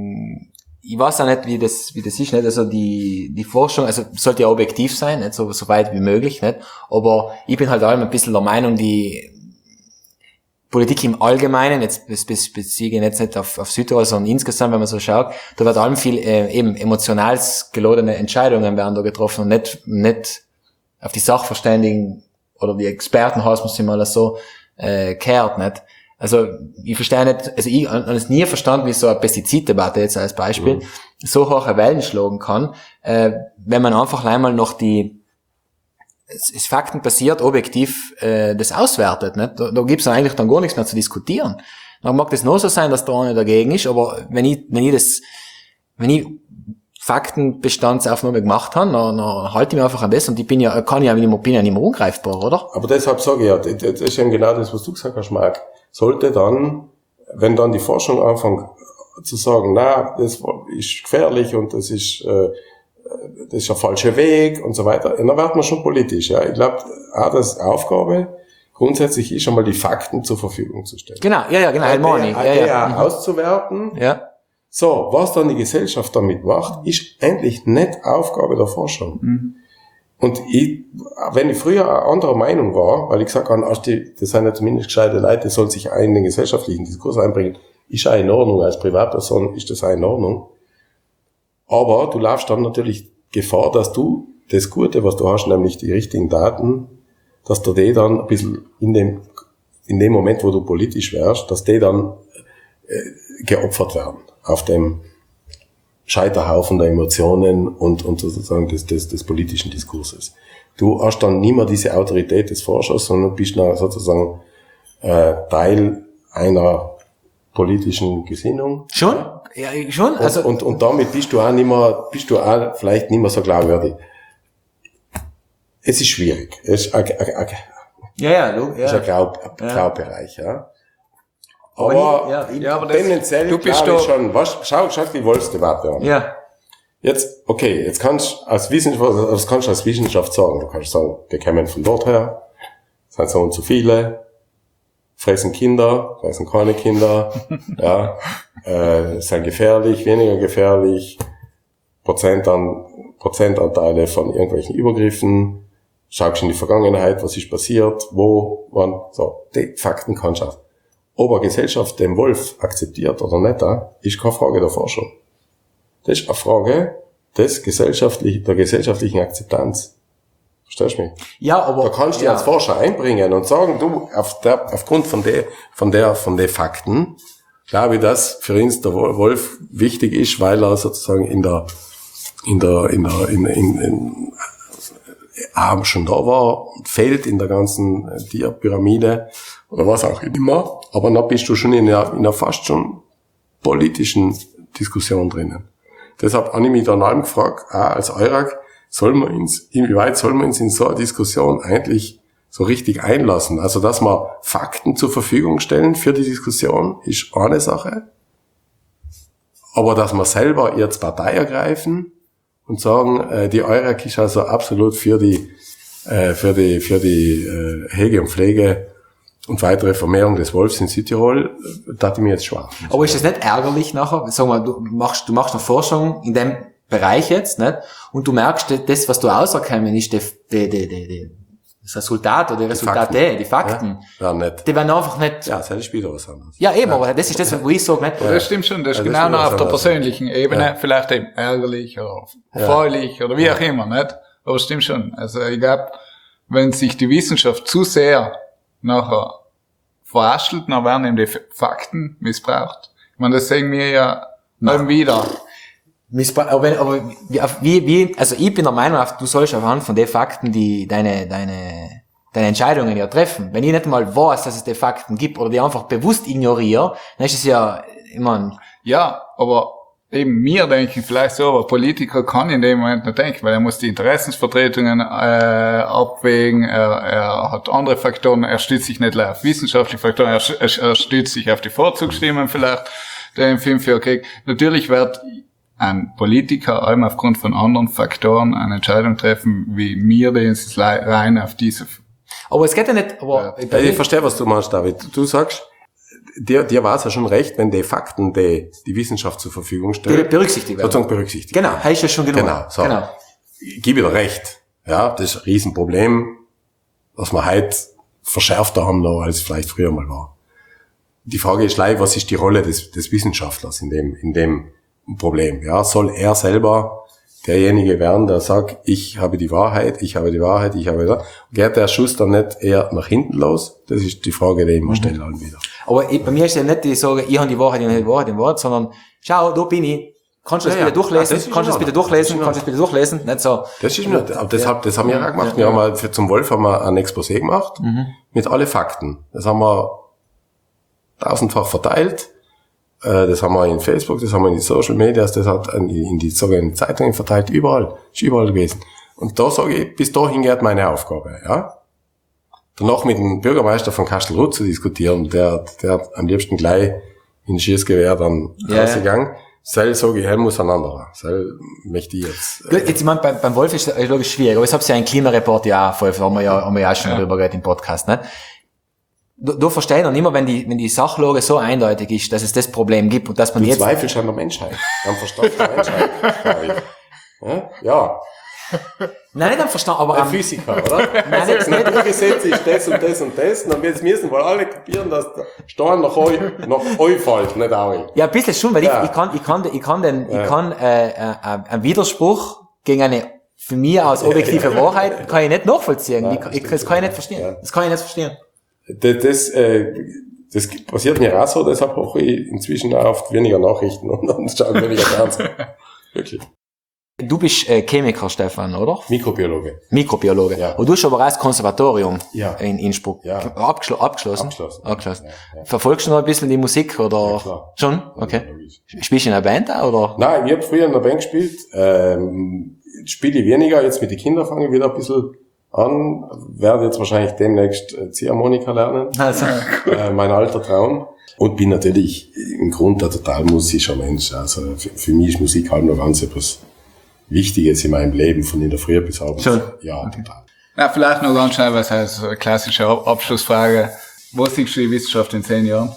ich weiß auch nicht, wie das, wie das ist, nicht? Also, die, die Forschung, also, sollte ja objektiv sein, nicht? So, so weit wie möglich, nicht? Aber ich bin halt allem ein bisschen der Meinung, die Politik im Allgemeinen, jetzt beziehe ich jetzt nicht auf, auf Südtirol, sondern insgesamt, wenn man so schaut, da wird allem viel, äh, eben emotional geladene Entscheidungen werden da getroffen und nicht, nicht auf die Sachverständigen oder die Experten, heißt man sie mal so, äh, kehrt, nicht? Also, ich verstehe nicht, also ich habe es nie verstanden, wie so eine Pestiziddebatte jetzt als Beispiel mhm. so hohe Wellen schlagen kann, äh, wenn man einfach einmal noch die, es ist faktenbasiert, objektiv, äh, das auswertet, nicht? Da, da gibt's dann eigentlich dann gar nichts mehr zu diskutieren. Dann mag das nur so sein, dass der eine dagegen ist, aber wenn ich, wenn ich das, wenn ich Faktenbestandsaufnahme gemacht habe, dann, dann halte ich mich einfach an das und ich bin ja, kann ja, bin ja nicht mehr ungreifbar, oder? Aber deshalb sage ich ja, das ist eben genau das, was du gesagt hast, Marc. Sollte dann, wenn dann die Forschung anfängt zu sagen, na, das ist gefährlich und das ist, äh, das ist ein falscher Weg und so weiter, dann wird man schon politisch, ja. Ich glaube, auch das Aufgabe grundsätzlich ist, einmal die Fakten zur Verfügung zu stellen. Genau, ja, ja, genau, Halt Money, ja, ja. ja. auszuwerten. Ja. So, was dann die Gesellschaft damit macht, ist endlich nicht Aufgabe der Forschung. Mhm. Und ich, wenn ich früher eine andere Meinung war, weil ich gesagt habe, das sind ja zumindest gescheite Leute, die sollen sich auch in den gesellschaftlichen Diskurs einbringen, ist auch in Ordnung, als Privatperson ist das auch in Ordnung. Aber du laufst dann natürlich Gefahr, dass du das Gute, was du hast, nämlich die richtigen Daten, dass du die dann ein bisschen in dem, in dem Moment, wo du politisch wärst, dass die dann äh, geopfert werden auf dem Scheiterhaufen der Emotionen und, und sozusagen des, des, des politischen Diskurses. Du hast dann nicht mehr diese Autorität des Forschers, sondern bist dann sozusagen äh, Teil einer politischen Gesinnung. Schon? Ja, schon. Also und, und, und damit bist du auch nicht mehr, bist du auch vielleicht nicht mehr so glaubwürdig. Es ist schwierig. Es ist ein, ein, ein, ja, ja, look, ja. ist ein Grau, ein Graubereich, ja. Aber, Aber, ich, ja, ich, ja, aber das, tendenziell du bist glaube ich da, schon, was, schau, schau die Wolfsdebatte an. ja. Jetzt, okay, jetzt kannst du als Wissenschaft, was kannst du als Wissenschaft sagen? Du kannst sagen, wir kommen von dort her, sind so und so viele, fressen Kinder, fressen keine Kinder, ja, äh, sind gefährlich, weniger gefährlich, Prozent an, Prozentanteile von irgendwelchen Übergriffen, schaust in die Vergangenheit, was ist passiert, wo, wann, so, die Fakten kannst du auch. Ob eine Gesellschaft den Wolf akzeptiert oder nicht, ist keine Frage der Forschung. Das ist eine Frage des gesellschaftlichen, der gesellschaftlichen Akzeptanz. Verstehst du mich? Ja, aber... Da kannst du ja. dich als Forscher einbringen und sagen, du, auf der, aufgrund von der, von der, von den Fakten, glaube ich, dass für uns der Wolf wichtig ist, weil er sozusagen in der, in der, in der, in, in, in, äh, schon da war, fällt in der ganzen Tierpyramide oder was auch immer. Aber dann bist du schon in einer, in einer fast schon politischen Diskussion drinnen. Deshalb habe ich mich dann allem gefragt, auch als Eurag, soll man uns, inwieweit soll man uns in so eine Diskussion eigentlich so richtig einlassen? Also, dass wir Fakten zur Verfügung stellen für die Diskussion, ist eine Sache. Aber dass wir selber jetzt Partei ergreifen und sagen, äh, die Eurag ist also absolut für die, äh, für die, für die äh, Hege und Pflege und weitere Vermehrung des Wolfs in Südtirol, da hat ich mir jetzt schwach. Aber ist das nicht ärgerlich nachher? Sag mal, du machst, du machst eine Forschung in dem Bereich jetzt, nicht? Und du merkst, das, was du auserkennen, ist die, die, die, die, das Resultat oder die Resultate, die Fakten. Die, Fakten. Ja, ja, nicht. Die werden einfach nicht... Ja, das ist wieder was anderes. Ja, eben, ja. Aber das ist das, wo ich sage, nicht? Ja. Das stimmt schon, das ist ja, das genau ist noch auf der anders. persönlichen Ebene, Ja. vielleicht eben ärgerlich oder erfreulich ja. oder wie auch immer, nicht? Aber es stimmt schon. Also ich glaube, wenn sich die Wissenschaft zu sehr nachher verhaspelt, dann werden eben die Fakten missbraucht. Ich meine, das sehen wir ja immer wieder. Missbrauch, aber, wenn, aber wie, wie, also ich bin der Meinung, du sollst anhand von den Fakten, die deine, deine, deine Entscheidungen ja treffen. Wenn ich nicht mal weiß, dass es die Fakten gibt oder die einfach bewusst ignoriere, dann ist es ja immer... Ja, aber eben mir denken vielleicht so, aber Politiker kann in dem Moment nicht denken, weil er muss die Interessensvertretungen äh, abwägen, er, er hat andere Faktoren, er stützt sich nicht auf wissenschaftliche Faktoren, er, er, er stützt sich auf die Vorzugsstimmen vielleicht, der im Film für okay. Natürlich wird ein Politiker allem aufgrund von anderen Faktoren eine Entscheidung treffen, wie mir das rein auf diese... Aber es geht ja nicht... Aber ja. Ich verstehe, was du meinst, David. Du sagst, dir, dir war es ja schon recht, wenn die Fakten, die die Wissenschaft zur Verfügung stellt, berücksichtigt werden. Sozusagen berücksichtigt. Genau, heißt ja schon genug. Genau, so. Genau. Ich gebe dir recht. Ja, das ist ein Riesenproblem, was wir heute verschärfter haben noch, als vielleicht früher mal war. Die Frage ist gleich, was ist die Rolle des, des Wissenschaftlers in dem, in dem Problem? Ja, soll er selber derjenige werden, der sagt, ich habe die Wahrheit, ich habe die Wahrheit, ich habe da. Geht der Schuss dann nicht eher nach hinten los? Das ist die Frage, die ich immer stelle dann wieder. Aber ich, bei mir ist ja nicht die Sorge, ich habe die Wahrheit, ich habe die Wahrheit, die Wahrheit, sondern schau, da bin ich. Kannst du das ja, bitte durchlesen? ja. Ah, Kannst du das bitte durchlesen? Kannst du das bitte durchlesen? Nicht so. Das ist nicht, aber deshalb, das haben wir ja auch gemacht. Wir haben mal, für zum Wolf haben wir ein Exposé gemacht, mhm. mit alle Fakten. Das haben wir tausendfach verteilt. Das haben wir in Facebook, das haben wir in die Social Medias, das hat in die sogenannten Zeitungen verteilt, überall, ist überall gewesen. Und da sage ich, bis dahin geht meine Aufgabe, ja. Danach mit dem Bürgermeister von Kastelruth zu diskutieren, der, der am liebsten gleich in ein Schießgewehr dann ja, rausgegangen. Ja. Sel sage ich, Helm muss ein anderer. Sel möchte ich jetzt. Äh jetzt, ich meine, beim, beim Wolf ist es logisch schwierig, aber ich hab's ja einen Klimareport ja auch, haben wir ja, haben wir ja auch schon ja. drüber geredet im Podcast, ne? Du, du verstehst noch immer, wenn die, wenn die Sachlage so eindeutig ist, dass es das Problem gibt und dass man du jetzt... Du zweifelst an der Menschheit, am Verstand der Menschheit. Ja? Ja. Nein, nicht am Verstand, aber am... Ein Physiker, oder? Nein, nicht, nicht. Das Gesetz ist das und das und das, und dann jetzt müssen wir alle kapieren, dass der Stein nach euch, nach euch fällt, nicht euch. Ja, ein bisschen schon, weil ja. ich, ich kann, ich kann, ich kann den, ja. ich kann, äh, äh, einen Widerspruch gegen eine, für mich aus objektive Wahrheit, kann ich nicht nachvollziehen. Ja, ich, ich, das kann ich nicht verstehen. Ja. Das kann ich nicht verstehen. Das, das, äh, das passiert mir auch so, deshalb hoffe ich inzwischen auch oft weniger Nachrichten und dann schaue ich weniger Fernsehen. Wirklich. Du bist äh, Chemiker, Stefan, oder? Mikrobiologe. Mikrobiologe. Ja. Und du hast aber auch das Konservatorium ja. in Innsbruck ja. Abgeschl- abgeschlossen. Abgeschlossen. abgeschlossen. Ja, ja. Verfolgst du noch ein bisschen die Musik, oder? Ja, klar. Schon? Okay. Ja, spielst du in einer Band auch, oder? Nein, ich habe früher in einer Band gespielt. Ähm, spiele ich weniger, jetzt mit den Kindern fange ich wieder ein bisschen an, werde jetzt wahrscheinlich demnächst Ziehharmonika lernen. Also. Äh, mein alter Traum. Und bin natürlich im Grunde ein total musischer Mensch. Also für, für mich ist Musik halt noch ganz etwas Wichtiges in meinem Leben, von in der Früh bis abends. Schon. Ja, total. Na, vielleicht noch ganz schnell, was heißt, eine klassische Abschlussfrage. Wo siehst du die Wissenschaft in zehn Jahren?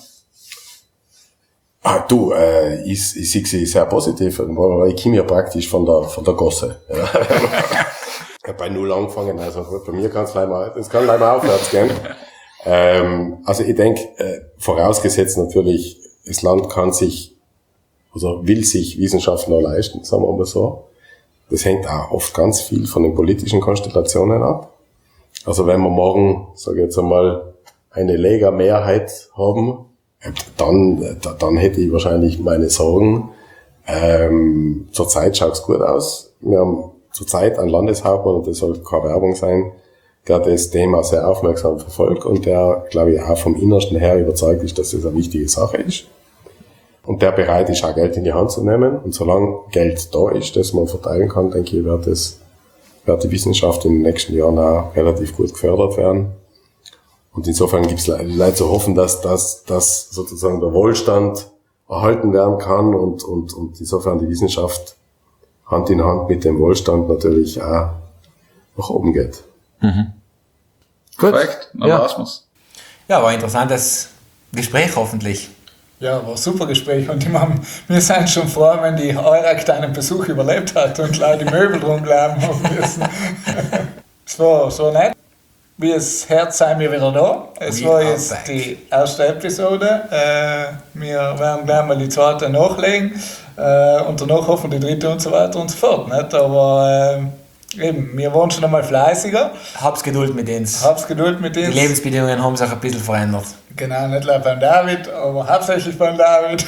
Ah, du, äh, ich, ich sehe sie sehr positiv, weil ich komme ja praktisch von der, von der Gosse. Ja. Ich habe bei Null angefangen, also gut, bei mir kann es leider, es kann leider aufwärts gehen. ähm, also ich denke, äh, vorausgesetzt natürlich, das Land kann sich, also will sich Wissenschaften noch leisten, sagen wir mal so. Das hängt auch oft ganz viel von den politischen Konstellationen ab. Also wenn wir morgen, sage ich jetzt einmal, eine Lega-Mehrheit haben, dann, dann hätte ich wahrscheinlich meine Sorgen. Ähm, zurzeit schaut's gut aus. Wir haben zurzeit einen Landeshauptmann, und das soll keine Werbung sein, der das Thema sehr aufmerksam verfolgt und der, glaube ich, auch vom Innersten her überzeugt ist, dass das eine wichtige Sache ist. Und der bereit ist, auch Geld in die Hand zu nehmen. Und solange Geld da ist, das man verteilen kann, denke ich, wird, das, wird die Wissenschaft in den nächsten Jahren auch relativ gut gefördert werden. Und insofern gibt es leider zu hoffen, dass, dass, dass sozusagen der Wohlstand erhalten werden kann und, und, und insofern die Wissenschaft Hand in Hand mit dem Wohlstand natürlich auch nach oben geht. Mhm. Gut. Perfekt, dann Ja. war's wir's. Ja, war ein interessantes Gespräch hoffentlich. Ja, war ein super Gespräch und ich meine, wir sind schon froh, wenn die Eurak deinen Besuch überlebt hat und leider die Möbel drum bleiben haben müssen. Es war so nett. Wie es hört, sind wir wieder da. Es We war are jetzt back. die erste Episode. Äh, wir werden gleich mal die zweite nachlegen äh, und danach hoffen die dritte und so weiter und so fort. Nicht? Aber äh, eben, wir waren schon einmal fleißiger. Hab's Geduld mit uns. Hab's Geduld mit Die uns. Lebensbedingungen haben sich ein bisschen verändert. Genau, nicht nur beim David, aber hauptsächlich beim David.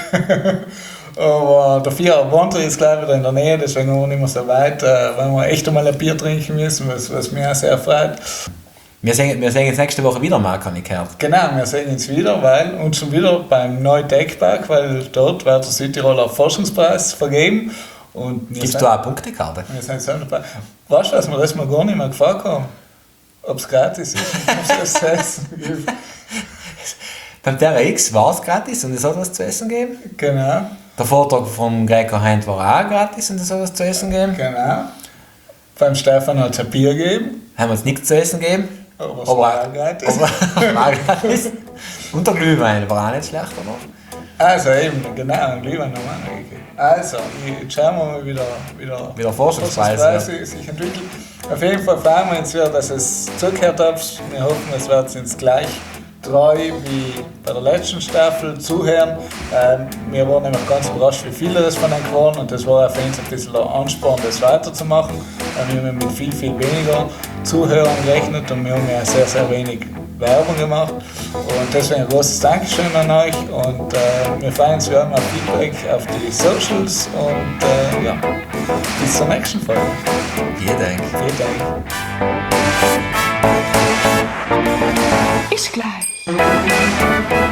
Aber der Vierer wohnt jetzt gleich wieder in der Nähe, deswegen auch nicht mehr so weit, äh, weil wir echt einmal ein Bier trinken müssen, was, was mich auch sehr freut. Wir sehen, wir sehen jetzt nächste Woche wieder mal, kann ich gehört. Genau, wir sehen uns wieder, weil uns schon wieder beim Neutech-Park, weil dort wird der Südtiroler Forschungspreis vergeben. Und wir Gibst sind- du auch eine Punktekarte? Wir sind so dabei. Weißt du, was wir das mal gar nicht mehr gefragt haben? Ob es gratis ist, ob es zu essen gibt. Beim Terra X war es gratis und es hat was zu essen gegeben. Genau, Der Vortrag vom Gregor Heint war auch gratis und es hat was zu essen gegeben. genau. Beim Stefan hat es ein Bier gegeben. Haben wir uns nichts zu essen gegeben. Aber es Aber- war auch gratis. Aber war gratis. Und der Glühwein war auch nicht schlecht, oder? Also eben, genau, ein Glühwein haben wir auch gegeben. Also, jetzt schauen wir mal, wie der, wie der Wie der Forschungspreis, Forschungspreis sich entwickelt. Auf jeden Fall freuen wir uns wieder, dass es zugehört habt. Wir hoffen, es wird uns gleich treu wie bei der letzten Staffel zuhören. Ähm, wir waren nämlich ganz überrascht, wie viele das von euch waren und das war auch für uns ein bisschen ein Ansporn, das weiterzumachen. Äh, wir haben mit viel, viel weniger Zuhörern gerechnet und wir haben ja sehr, sehr wenig Werbung gemacht. Und deswegen ein großes Dankeschön an euch und äh, wir freuen uns wie immer auf Feedback auf die Socials und äh, ja, bis zur nächsten Folge. Vielen Dank. Vielen Dank. Ist gleich.